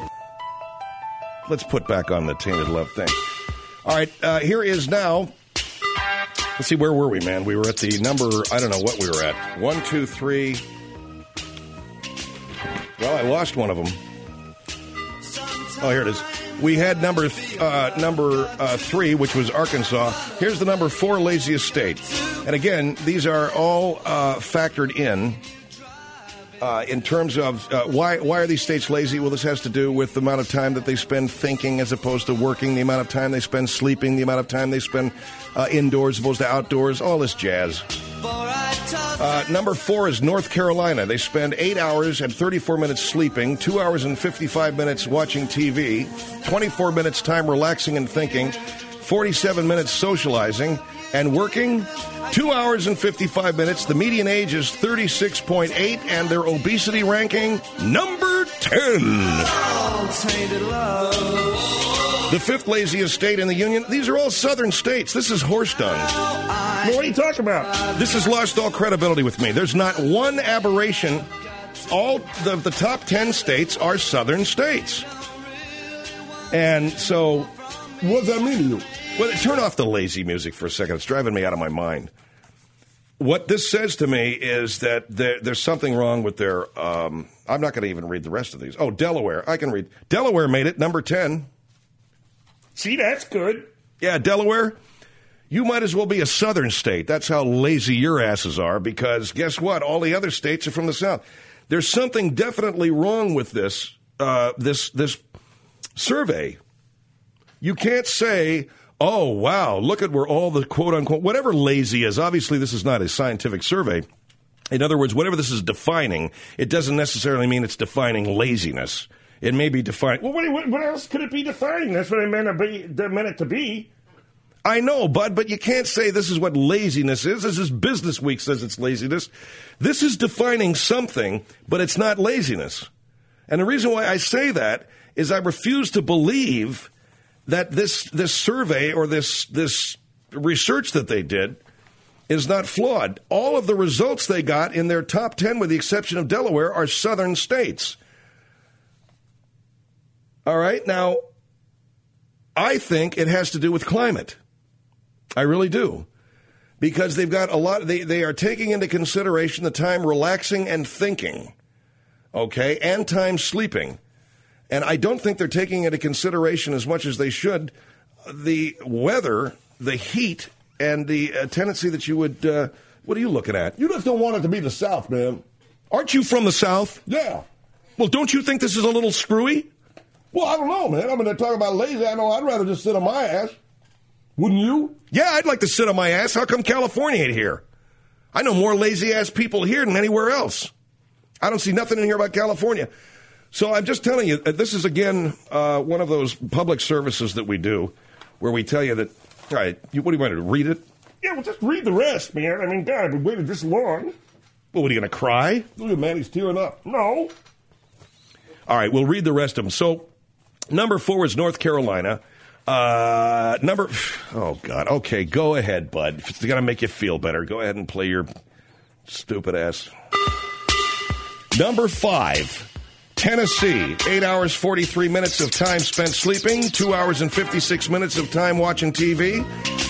Let's put back on the Tainted Love thing. All right, here is now... Let's see, where were we, man? We were at the number, I don't know what we were at. 1, 2, 3... Well, I lost one of them. Oh, here it is. We had number 3, which was Arkansas. Here's the number 4 laziest state. And again, these are all factored in terms of why are these states lazy? Well, this has to do with the amount of time that they spend thinking as opposed to working, the amount of time they spend sleeping, the amount of time they spend indoors as opposed to outdoors, all this jazz. Number 4 is North Carolina. They spend 8 hours and 34 minutes sleeping, 2 hours and 55 minutes watching TV, 24 minutes time relaxing and thinking, 47 minutes socializing, and working 2 hours and 55 minutes. The median age is 36.8, and their obesity ranking, number 10. The 5th laziest state in the union. These are all southern states. This is horse dung. Well, what are you talking about? This has lost all credibility with me. There's not one aberration. All the top 10 states are southern states. And so... What does that mean to you? Well, turn off the lazy music for a second. It's driving me out of my mind. What this says to me is that there's something wrong with their... I'm not going to even read the rest of these. Oh, Delaware. I can read. Delaware made it, number 10. See, that's good. Yeah, Delaware, you might as well be a southern state. That's how lazy your asses are, because guess what? All the other states are from the south. There's something definitely wrong with this this survey. You can't say, oh, wow, look at where all the quote-unquote, whatever lazy is. Obviously, this is not a scientific survey. In other words, whatever this is defining, it doesn't necessarily mean it's defining laziness. It may be defined. Well, what else could it be defining? That's what I meant it to be. I know, Bud, but you can't say this is what laziness is. This is Business Week says it's laziness. This is defining something, but it's not laziness. And the reason why I say that is I refuse to believe that this survey or this research that they did is not flawed. All of the results they got in their top 10, with the exception of Delaware, are southern states. All right, now, I think it has to do with climate. I really do. Because they've got a lot, they are taking into consideration the time relaxing and thinking, okay, and time sleeping. And I don't think they're taking into consideration as much as they should the weather, the heat, and the tendency that you would, what are you looking at? You just don't want it to be the South, man. Aren't you from the South? Yeah. Well, don't you think this is a little screwy? Well, I don't know, man. I mean, they're talking about lazy. I know I'd rather just sit on my ass. Wouldn't you? Yeah, I'd like to sit on my ass. How come California ain't here? I know more lazy-ass people here than anywhere else. I don't see nothing in here about California. So I'm just telling you, this is, again, one of those public services that we do where we tell you that, all right, what do you want to do, read it? Yeah, well, just read the rest, man. I mean, God, I've been waiting this long. Well, what, are you going to cry? Look at man, he's tearing up. No. All right, we'll read the rest of them. So, number 4 is North Carolina. Oh, God. Okay, go ahead, bud. If it's going to make you feel better, go ahead and play your stupid ass. Number 5. Tennessee, 8 hours, 43 minutes of time spent sleeping, 2 hours and 56 minutes of time watching TV,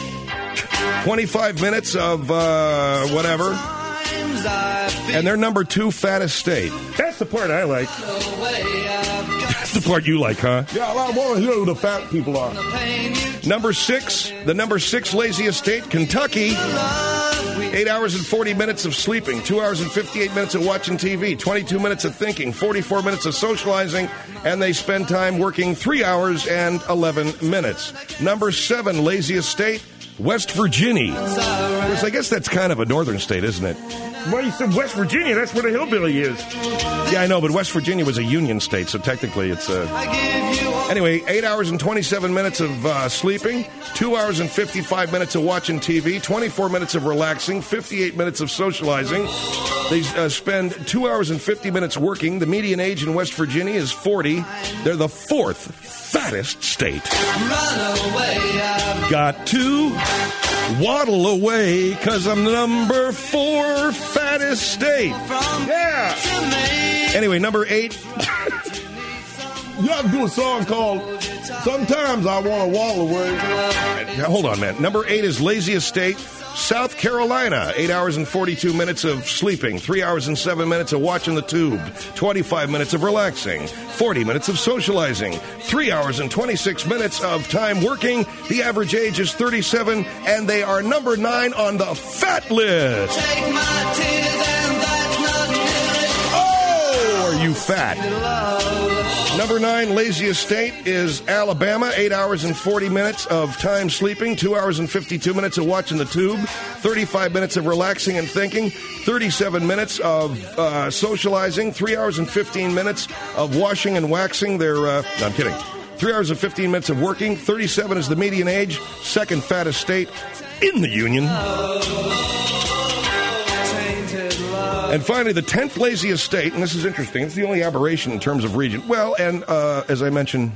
25 minutes of whatever, and they're number 2 fattest state. That's the part I like. That's the part you like, huh? Yeah, I want to hear who the fat people are. Number 6, the number 6 laziest state, Kentucky. 8 hours and 40 minutes of sleeping, 2 hours and 58 minutes of watching TV, 22 minutes of thinking, 44 minutes of socializing, and they spend time working 3 hours and 11 minutes. Number 7, laziest state, West Virginia. Because I guess that's kind of a northern state, isn't it? Well, you said West Virginia. That's where the hillbilly is. Yeah, I know, but West Virginia was a union state, so technically it's Anyway, 8 hours and 27 minutes of sleeping, 2 hours and 55 minutes of watching TV, 24 minutes of relaxing, 58 minutes of socializing. They spend 2 hours and 50 minutes working. The median age in West Virginia is 40. They're the 4th fattest state. Got to waddle away, 'cause I'm the number 4 fattest state. Yeah. Anyway, number 8. You have to do a song called Sometimes I Want to Waddle Away. Hold on, man. Number 8 is laziest state, South Carolina. 8 hours and 42 minutes of sleeping, 3 hours and 7 minutes of watching the tube, 25 minutes of relaxing, 40 minutes of socializing, 3 hours and 26 minutes of time working. The average age is 37, and they are number 9 on the fat list. Take my tears and that's not nearly. Oh, are you fat? Number 9, laziest state is Alabama. 8 hours and 40 minutes of time sleeping, 2 hours and 52 minutes of watching the tube, 35 minutes of relaxing and thinking, 37 minutes of socializing, 3 hours and 15 minutes of washing and waxing their, no, I'm kidding. 3 hours and 15 minutes of working, 37 is the median age, 2nd fattest state in the union. And finally, the 10th laziest state, and this is interesting, it's the only aberration in terms of region. Well, and as I mentioned,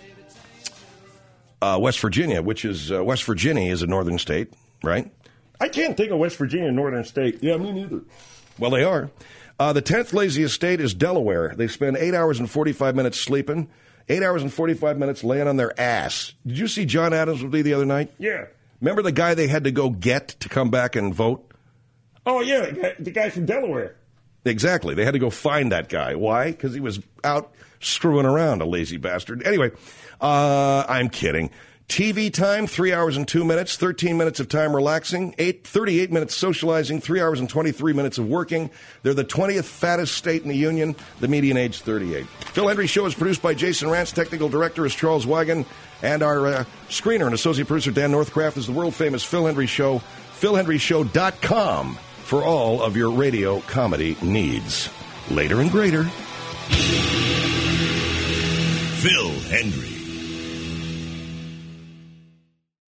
West Virginia, which is, West Virginia is a northern state, right? I can't think of West Virginia a northern state. Yeah, me neither. Well, they are. The 10th laziest state is Delaware. They spend 8 hours and 45 minutes sleeping, 8 hours and 45 minutes laying on their ass. Did you see John Adams with me the other night? Yeah. Remember the guy they had to go get to come back and vote? Oh, yeah, the guy from Delaware. Exactly. They had to go find that guy. Why? Because he was out screwing around, a lazy bastard. Anyway, I'm kidding. TV time, 3 hours and 2 minutes, 13 minutes of time relaxing, 38 minutes socializing, 3 hours and 23 minutes of working. They're the 20th fattest state in the union, the median age 38. Phil Hendry Show is produced by Jason Rantz. Technical director is Charles Wagon. And our screener and associate producer, Dan Northcraft, is the world-famous Phil Hendry Show, philhendryshow.com. for all of your radio comedy needs. Later and greater. Phil Hendry.